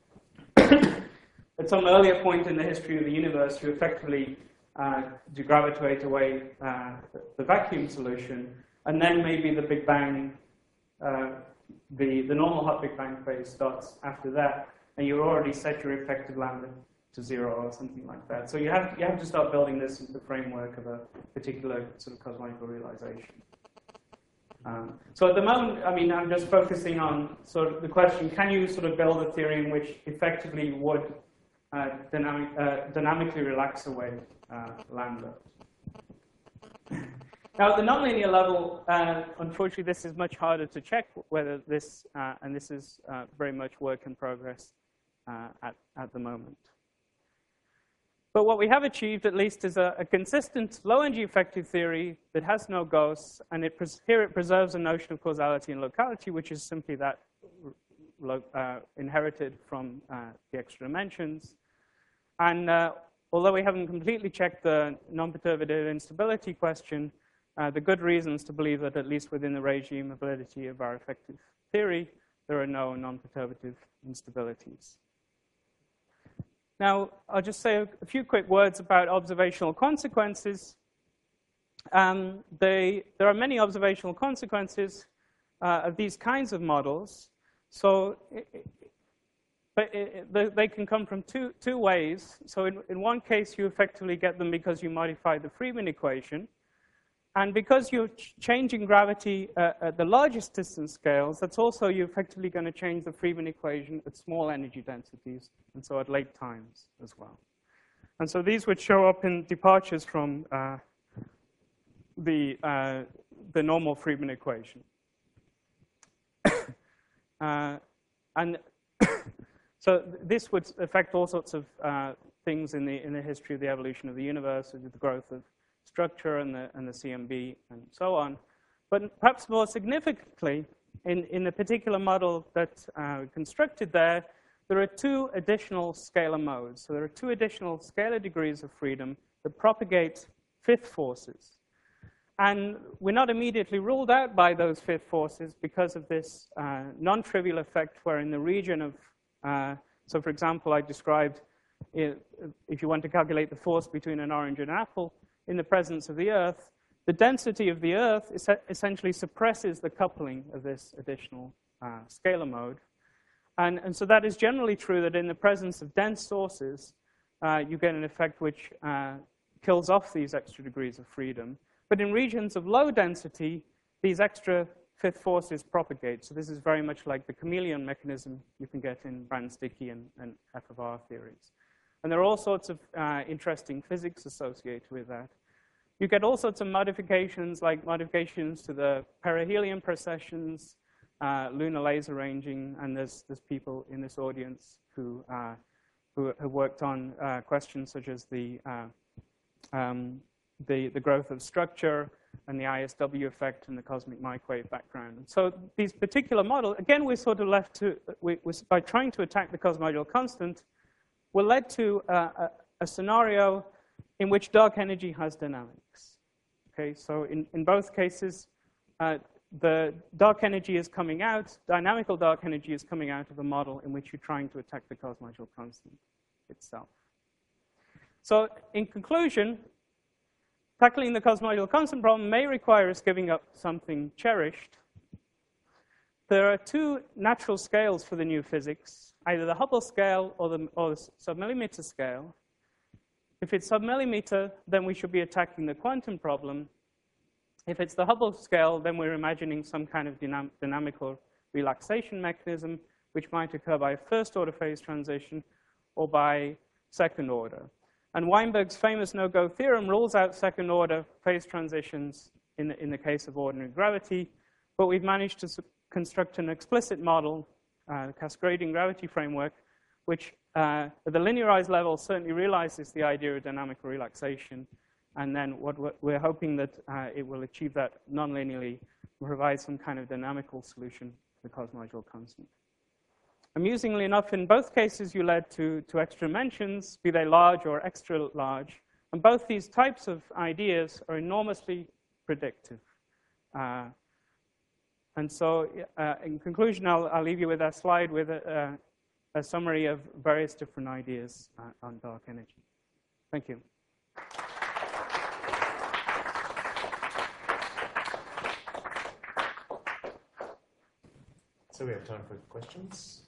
at some earlier point in the history of the universe, you effectively uh, degravitate away uh, the, the vacuum solution, and then maybe the Big Bang, uh, the the normal hot Big Bang phase starts after that, and you already set your effective lambda to zero or something like that. So you have you have to start building this into the framework of a particular sort of cosmological realization. Um, so at the moment, I mean, I'm just focusing on sort of the question: can you sort of build a theory in which effectively would uh, dynamic, uh, dynamically relax away uh, lambda? Now, at the nonlinear level, uh, unfortunately, this is much harder to check whether this, uh, and this is uh, very much work in progress uh, at at the moment. But what we have achieved, at least, is a, a consistent low-energy effective theory that has no ghosts, and it here it preserves a notion of causality and locality, which is simply that uh, inherited from uh, the extra dimensions. And uh, although we haven't completely checked the non-perturbative instability question, uh, the good reasons to believe that at least within the regime of validity of our effective theory, there are no non-perturbative instabilities. Now, I'll just say a few quick words about observational consequences. Um, they, there are many observational consequences uh, of these kinds of models. So, it, it, but it, they, they can come from two, two ways. So in, in one case, you effectively get them because you modify the Friedmann equation. And because you're ch changing gravity uh, at the largest distance scales, that's also you're effectively going to change the Friedmann equation at small energy densities, and so at late times as well. And so these would show up in departures from uh, the, uh, the normal Friedmann equation. uh, and so th this would affect all sorts of uh, things in the, in the history of the evolution of the universe, with the growth of structure and the, and the C M B and so on. But perhaps more significantly, in, in the particular model that uh, constructed there, there are two additional scalar modes. So there are two additional scalar degrees of freedom that propagate fifth forces. And we're not immediately ruled out by those fifth forces because of this uh, non-trivial effect where in the region of, uh, so for example, I described if, if you want to calculate the force between an orange and an apple, in the presence of the Earth, the density of the Earth es essentially suppresses the coupling of this additional uh, scalar mode. And, and so that is generally true that in the presence of dense sources, uh, you get an effect which uh, kills off these extra degrees of freedom. But in regions of low density, these extra fifth forces propagate. So this is very much like the chameleon mechanism you can get in Brand-Sticky and, and F of R theories. And there are all sorts of uh, interesting physics associated with that. You get all sorts of modifications, like modifications to the perihelion precessions, uh, lunar laser ranging, and there's, there's people in this audience who, uh, who have worked on uh, questions such as the, uh, um, the, the growth of structure and the I S W effect and the cosmic microwave background. And so these particular models, again, we're sort of left to, we, we, by trying to attack the cosmological constant, were led to uh, a, a scenario in which dark energy has dynamics. Okay, so in, in both cases, uh, the dark energy is coming out, dynamical dark energy is coming out of a model in which you're trying to attack the cosmological constant itself. So in conclusion, tackling the cosmological constant problem may require us giving up something cherished. There are two natural scales for the new physics. either the Hubble scale or the, or the submillimeter scale. If it's submillimeter, then we should be attacking the quantum problem. If it's the Hubble scale, then we're imagining some kind of dynam dynamical relaxation mechanism, which might occur by a first-order phase transition or by second order. And Weinberg's famous no-go theorem rules out second-order phase transitions in the, in the case of ordinary gravity, but we've managed to construct an explicit model, uh, the cascading gravity framework, which uh, at the linearized level certainly realizes the idea of dynamical relaxation. And then what we're hoping that uh, it will achieve that non-linearly, provide some kind of dynamical solution to the cosmological constant. Amusingly enough, in both cases, you led to, to extra dimensions, be they large or extra large. And both these types of ideas are enormously predictive. Uh, and so uh, in conclusion, I'll, I'll leave you with that slide with a, a, a summary of various different ideas uh, on dark energy. Thank you.
So we have time for questions.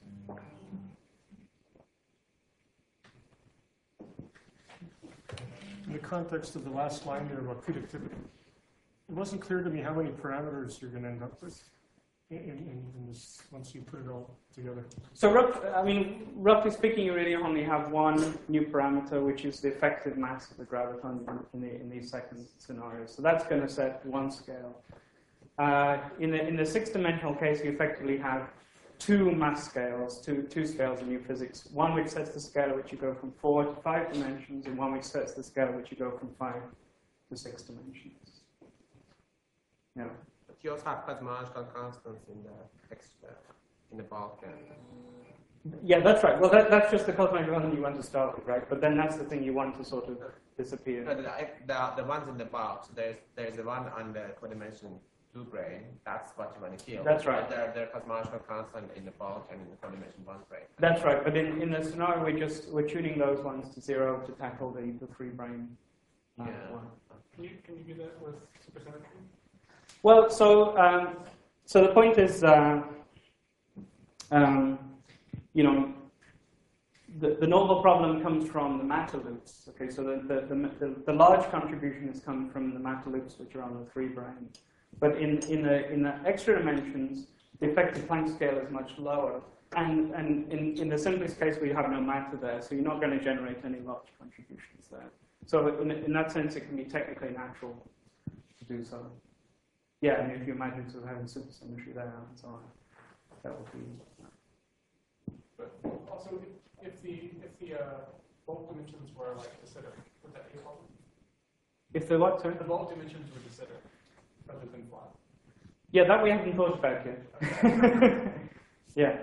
In the context of the last line there about predictivity, it wasn't clear to me how many parameters you're going to end up with in, in, in this once you put it all together.
So, rough, I mean, roughly speaking, you really only have one new parameter, which is the effective mass of the graviton in, the, in these second scenarios. So that's going to set one scale. Uh, in the in the six-dimensional case, you effectively have two mass scales, two two scales in new physics. One which sets the scale at which you go from four to five dimensions, and one which sets the scale at which you go from five to six dimensions. Yeah.
But you also have cosmological constants in the extra, in the Balkan.
Yeah, that's right. Well, that, that's just the cosmological constant you want to start with, right? But then that's the thing you want to sort of disappear.
No, the, the, the ones in the box, there's there's the one on the four-dimensional two brane, that's what you want to kill.
That's right.
They're, they're cosmological constant in the bulk and in the four-dimensional one brane.
That's right. But in, in the scenario, we're just we're tuning those ones to zero to tackle the, the three brane uh,
Yeah.
one.
Can you, can you do that with supersymmetry?
Well, so um, so the point is, uh, um, you know, the, the novel problem comes from the matter loops. Okay, so the the, the the the large contribution has come from the matter loops, which are on the three brane. But in, in, the, in the extra dimensions, the effective Planck scale is much lower. And, and in, in the simplest case, we have no matter there, so you're not going to generate any large contributions there. So in, in that sense, it can be technically natural to do so. Yeah, and if you imagine sort of having supersymmetry there and so on, that would be...
But also, if, if the, if the uh, bulk dimensions were like acidic, would that be a problem?
If the what, sorry?
The bulk dimensions were acidic. Rather than flat.
Yeah, that we haven't thought about yet. Yeah.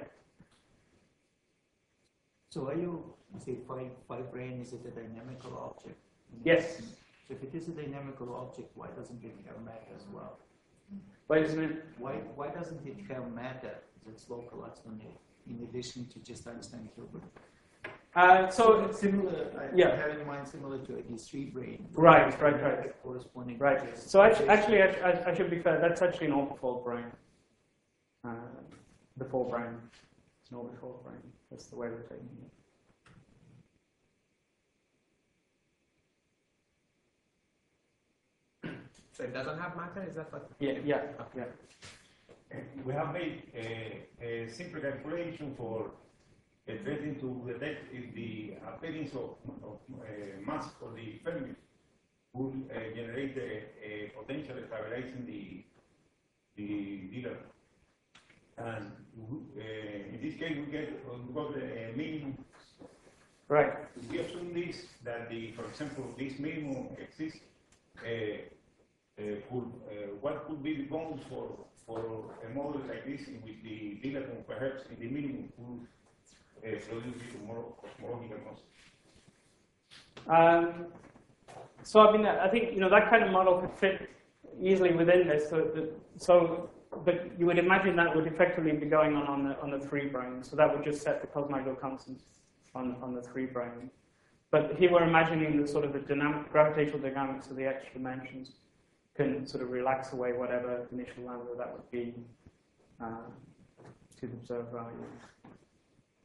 So are you, say, five, five brane, is it a dynamical object?
Yes.
So if it is a dynamical object, why doesn't it have matter as well?
Wait a minute.
Why, why doesn't it have matter that's localized on it, in addition to just Einstein-Hilbert?
Uh, so
it's similar, I
yeah.
have in mind similar to a D three brane.
Right, right, right.
Corresponding
Right. So actually, actually I, I, I should be fair. That's actually an orbifold brane. Uh, the four brane. It's an orbifold brane. That's the way we're taking it.
So it doesn't have matter? Is that what?
Yeah, yeah, yeah.
We have made a, a simple calculation for uh, trying to detect if the appearance of, of uh, mass for the Fermi would uh, generate a, a potential stabilizing the the Dirac. And uh, in this case, we get we got a minimum.
Right.
We assume this that the, for example, this minimum exists. Uh, uh, could, uh, what could be the bounds for for a model like this in which the Dirac perhaps in the minimum could uh, produce the more cosmological concept?
Um, so I mean, I think you know that kind of model could fit easily within this. So, the, so, but you would imagine that would effectively be going on on the on the three brane. So that would just set the cosmological constant on on the three brane. But here we're imagining the sort of the dynamic gravitational dynamics of the extra dimensions can sort of relax away whatever initial lambda that would be uh, to the observed value.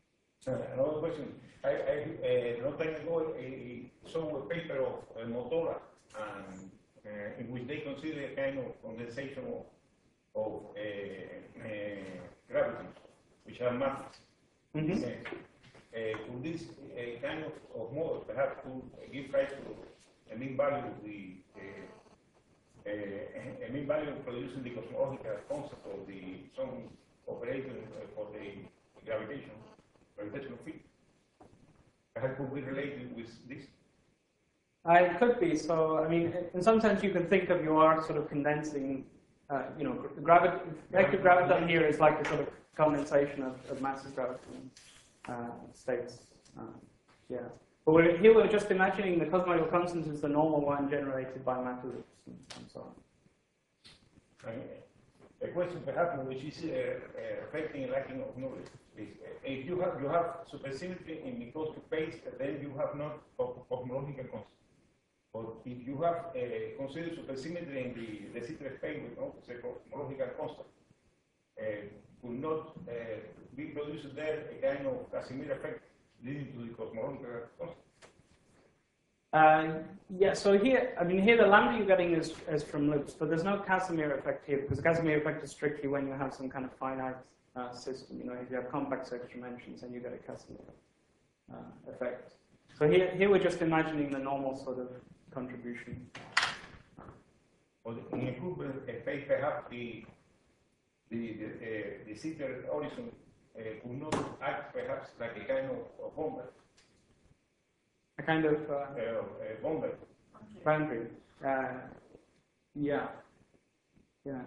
Uh, another question. I, I uh, not time ago, I saw a paper of uh, Motora, and, uh, in which they consider a kind of condensation of, of uh, uh, gravity, which are masses.
Mm-hmm.
Uh, could this uh, kind of, of model perhaps could give rise to a mean value of the uh, uh, a mean value of producing the cosmological concept of the some operator for the gravitation, gravitational field? Perhaps could be related with this?
Uh, it could be. So, I mean, in some sense, you can think of you are sort of condensing. Uh, you know, gravity. Active graviton here is like a sort of condensation of, of masses graviton uh, states. Uh, yeah. But we're, here we're just imagining the cosmological constant is the normal one generated by matter loops and, and so on.
A question perhaps which is uh, uh, affecting lacking of knowledge is uh, if you have you have supersymmetry in the cosmic phase, then you have not cosmological constant. But if you have uh, considered supersymmetry in the de Sitter phase with no cosmological constant, uh, could not uh, be produced there a kind of Casimir effect leading to the cosmological constant?
Uh, yeah, so here, I mean, here the lambda you're getting is, is from loops, but there's no Casimir effect here, because the Casimir effect is strictly when you have some kind of finite uh, system. You know, if you have complex extra dimensions, then you get a Casimir uh, effect. So here, here we're just imagining the normal sort of contribution.
Well, in improvement phase, perhaps the the the, uh, the Sitter horizon uh, could not act perhaps like a kind of, of bomber.
A kind of uh,
Uh, a bomber.
boundary. Uh, yeah. Yeah.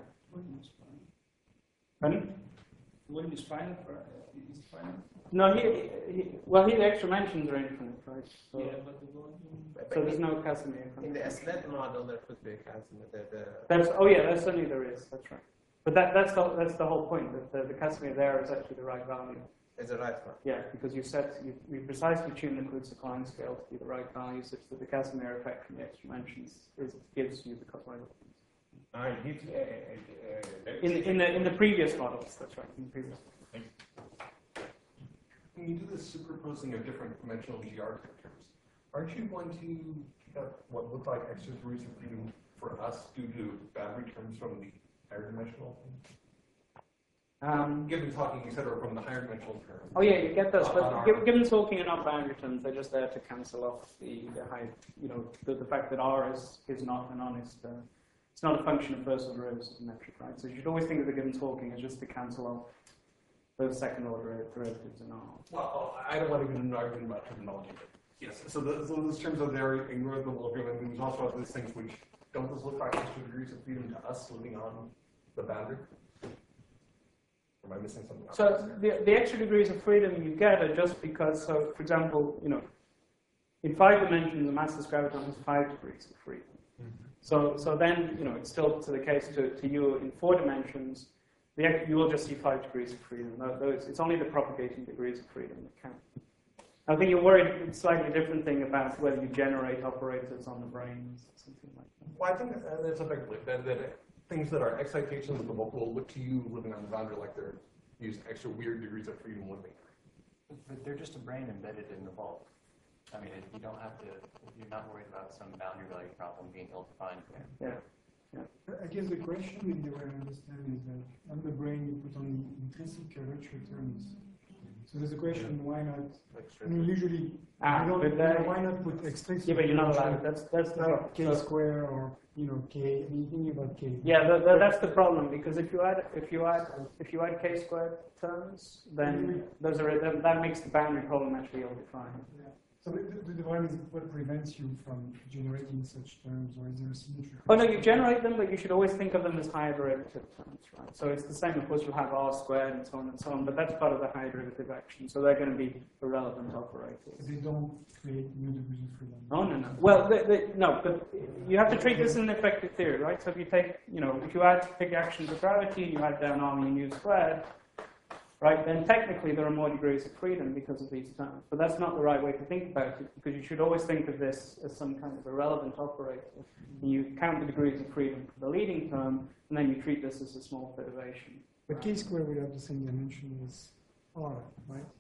Pardon?
Wouldn't you spine for is spine?
No, he, he, well, here the extra dimensions are infinite, right? So,
Yeah, but the volume.
so there's no Casimir.
In the S N E T model, there could be a Casimir. The, the
That's, oh yeah, that's certainly there is, that's right. But that, that's, the, that's the whole point, that the, the Casimir there is actually the right value.
is the right one.
Yeah, because you set, you, you precisely tune the Kaluza-Klein scale to be the right value, such that the Casimir effect from the extra dimensions is, gives you the cosmological.
Ah, it gives, uh, uh, uh,
In, in, the, in the previous models, that's right, in the previous.
When you do this superposing of different dimensional G R vectors, aren't you going to have what look like extra degrees of freedom for us due to boundary terms from the higher dimensional?
Um,
Given talking, et cetera, from the higher dimensional terms.
Oh yeah, you get those,
On
but
our-
given, given talking are not boundary terms, they're just there to cancel off the, the high, you know, the, the fact that R is, is not an honest, uh, it's not a function of first order derivatives of the metric, right? So you should always think of the given talking as just to cancel off those second order derivatives in R.
Well, I don't want to get into an argument about terminology, but yes. So, the, so those terms are there, ignore the little given. And there's also these things which don't those look like extra degrees of freedom to us living on the boundary? Am I missing something?
So the, the extra degrees of freedom you get are just because, so for example, you know, in five dimensions, the massless graviton has five degrees of freedom. Mm-hmm. So, so then, you know, it's still to the case to, to you in four dimensions, the, you will just see five degrees of freedom. Those, it's only the propagating degrees of freedom that count. I think you're worried a slightly different thing about whether you generate operators on the brains or something like that.
Well, I think that, that's effectively that, that things that are excitations of the vocal look to you living on the boundary like they're using extra weird degrees of freedom living.
But they're just a brain embedded in the bulk. I mean, you don't have to, you're not worried about some boundary-related problem being ill-defined there.
Yeah. Yeah.
I guess the question, in the way I understand, is that on the brain you put only intrinsic curvature terms. So there's a question: why not? I mean, usually
Ah,
you don't,
but that-
why not put explicit?
Yeah, but you're not
curvature,
allowed. That's that's the
like k
so-
square or you know k. I mean, thinking about k.
Yeah, the, the, that's the problem, because if you add if you add if you add k squared terms, then those are that, that makes the boundary problem actually ill-defined.
Yeah. So the, the, the one is what prevents you from generating such terms, or is there a symmetry?
Oh no, you generate them, but you should always think of them as higher derivative terms, right? So it's the same. Of course, you'll have r squared and so on and so on, but that's part of the higher derivative action. So they're going to be irrelevant operators.
They don't create new degrees of freedom.
Oh no, no. Well, they, they, no, but you have to treat this as an effective theory, right? So if you take, you know, if you add big actions of gravity and you add down r mu nu squared, right, then technically there are more degrees of freedom because of these terms. But that's not the right way to think about it, because you should always think of this as some kind of irrelevant operator. And you count the degrees of freedom for the leading term, and then you treat this as a small perturbation.
But k squared would have the same dimension as r, right?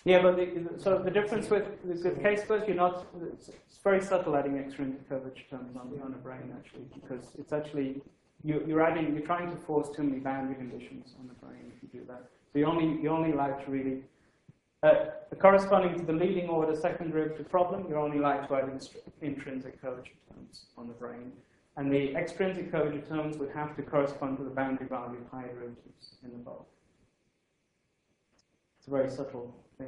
Yeah, but the, so the difference with the case closed, you're not, it's, it's very subtle adding extrinsic curvature terms on, on a brane actually, because it's actually, you, you're adding, you're trying to force too many boundary conditions on the brane if you do that. So you only, you're only allowed to really, uh, corresponding to the leading order second derivative problem, you're only allowed to add intrinsic curvature terms on the brane. And the extrinsic curvature terms would have to correspond to the boundary value of higher derivatives in the bulk. It's a very subtle thing.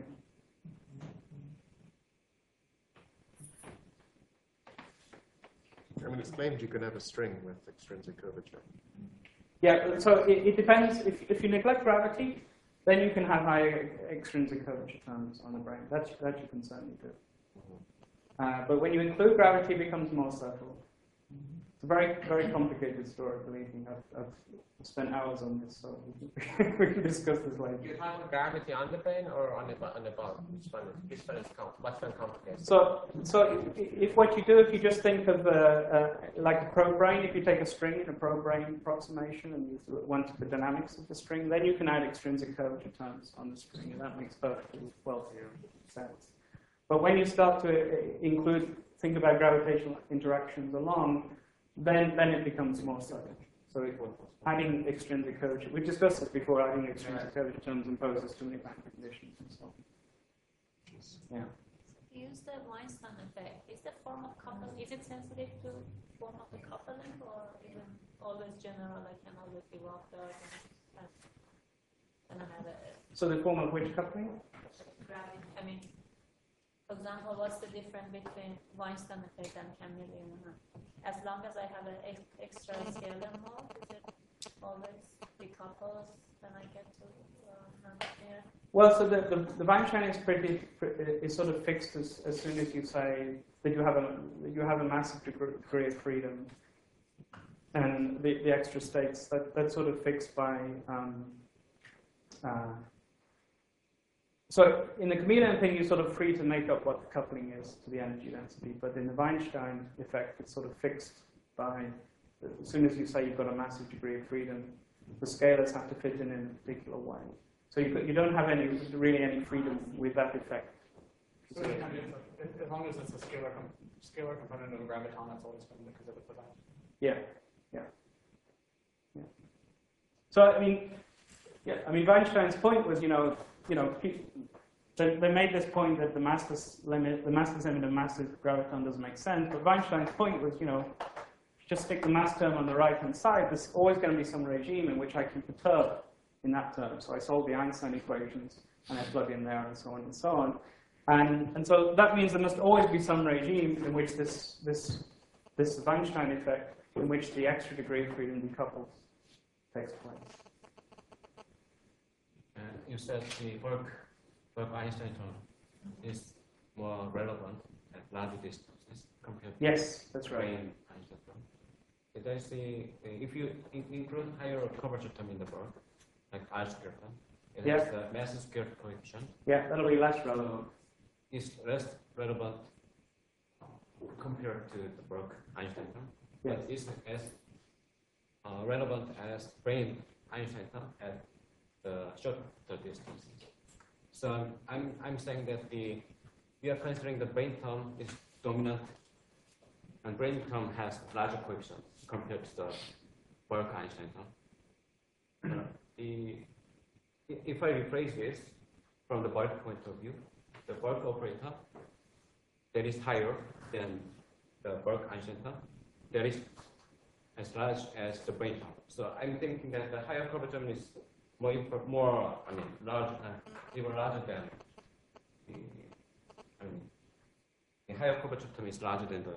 I mean, it's claimed you can have a string with extrinsic curvature.
Yeah, so it, it depends. If, if you neglect gravity, then you can have higher extrinsic curvature terms on the brane. That, that you can certainly do. Uh, but when you include gravity, it becomes more subtle. It's a very, very complicated story, believe me. I've, I've spent hours on this, so we can discuss this later.
You have gravity on the brane or on the on the bulk? Which one is which one is com which one complicated?
So, so if, if what you do, if you just think of uh, uh, like a probe brane, if you take a string in a probe brane approximation and you want the dynamics of the string, then you can add extrinsic curvature terms on the string, and that makes perfectly well sense. But when you start to include, think about gravitational interactions along, then then it becomes more subtle. So it, adding extrinsic curvature, we discussed this before, adding extrinsic curvature terms imposes too many boundary conditions and so on. Yeah.
Use the Weinstein effect. Is the form of coupling, is it sensitive to form of the coupling, or even always general, I can always be walked out and, and another?
So the form of which coupling?
Gravity. I mean, for example, what's the difference between Weinstein effect and chameleon? As long as I have an ex extra scalar mode, is it always decouples when I get to uh, here?
Well, so the, the, the Weinstein is pretty, is sort of fixed as, as soon as you say that you have a, you have a massive degree of freedom. And the, the extra states, that, that's sort of fixed by, um, uh, so in the chameleon thing, you're sort of free to make up what the coupling is to the energy density. But in the Weinstein effect, it's sort of fixed by, as soon as you say you've got a massive degree of freedom, the scalars have to fit in in a particular way. So you, you don't have any really any freedom with that effect.
So as long as it's a scalar, com scalar component of a graviton, that's always been because of the event.
Yeah, yeah, yeah. So I mean, yeah, I mean Weinstein's point was, you know, you know, they, they made this point that the massless limit, the massless limit of massive graviton doesn't make sense. But Weinstein's point was, you know, just stick the mass term on the right-hand side. There's always going to be some regime in which I can perturb in that term. So I solve the Einstein equations and I plug in there and so on and so on. And, and so that means there must always be some regime in which this, this, this Weinstein effect, in which the extra degree of freedom decouples, takes place.
Uh, you said the work of Einstein term is more relevant at larger distances compared to
yes, that's right.
Einstein term. Did I see, uh, if you in include higher curvature term in the work, like R squared, it
yeah.
has the mass squared coefficient.
Yeah, that'll be less relevant.
So it's less relevant compared to the work Einstein term.
Yes.
But it's as uh, relevant as brane Einstein term at the shorter distance. So I'm, I'm, I'm saying that the we are considering the brane term is dominant, and brane term has larger coefficient compared to the work Einstein term. the, if I rephrase this from the bulk point of view, the bulk operator that is higher than the bulk Einstein term, that is as large as the brane term. So I'm thinking that the higher curvature term is more, more I mean, larger, uh, even larger than the, I mean, the higher curvature term is larger than the.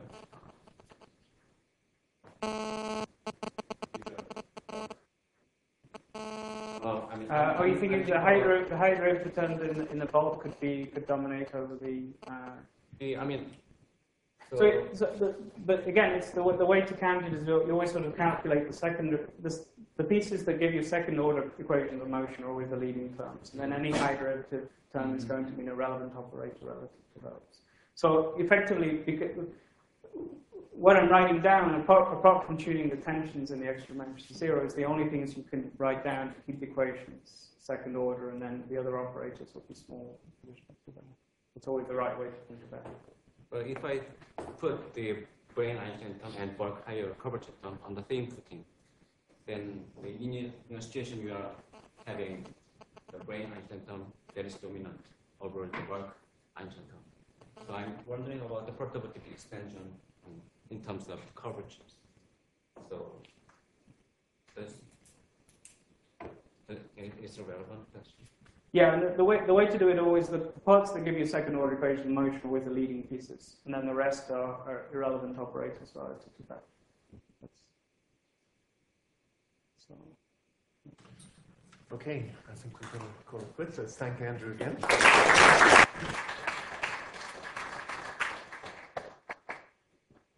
Well, I mean,
uh, are you thinking the high derivative, the high derivative terms in, in the bulk could be could dominate over the? Uh,
the I mean.
So, so, it, so the, but again, it's the, the way to count it is you always sort of calculate the second, the, the pieces that give you second order equations of motion are always the leading terms. And then any high derivative term is going to be an irrelevant operator relative to those. So effectively, because, what I'm writing down, apart, apart from tuning the tensions in the extra dimension zero, is the only things you can write down to keep the equations second order, and then the other operators will be small. It's always the right way to think about it.
Well, if I put the brain Einstein term and work higher curvature term on the same footing, then in a, in a situation you are having the brain Einstein term that is dominant over the work Einstein term. So I'm wondering about the perturbative extension in terms of curvatures. So this, is a relevant question?
Yeah, and the, the way the way to do it always, the parts that give you a second order equation in motion are always the leading pieces, and then the rest are, are irrelevant operators relative to that. That's, so.
Okay, I think we're going to call it quits. Let's thank Andrew again.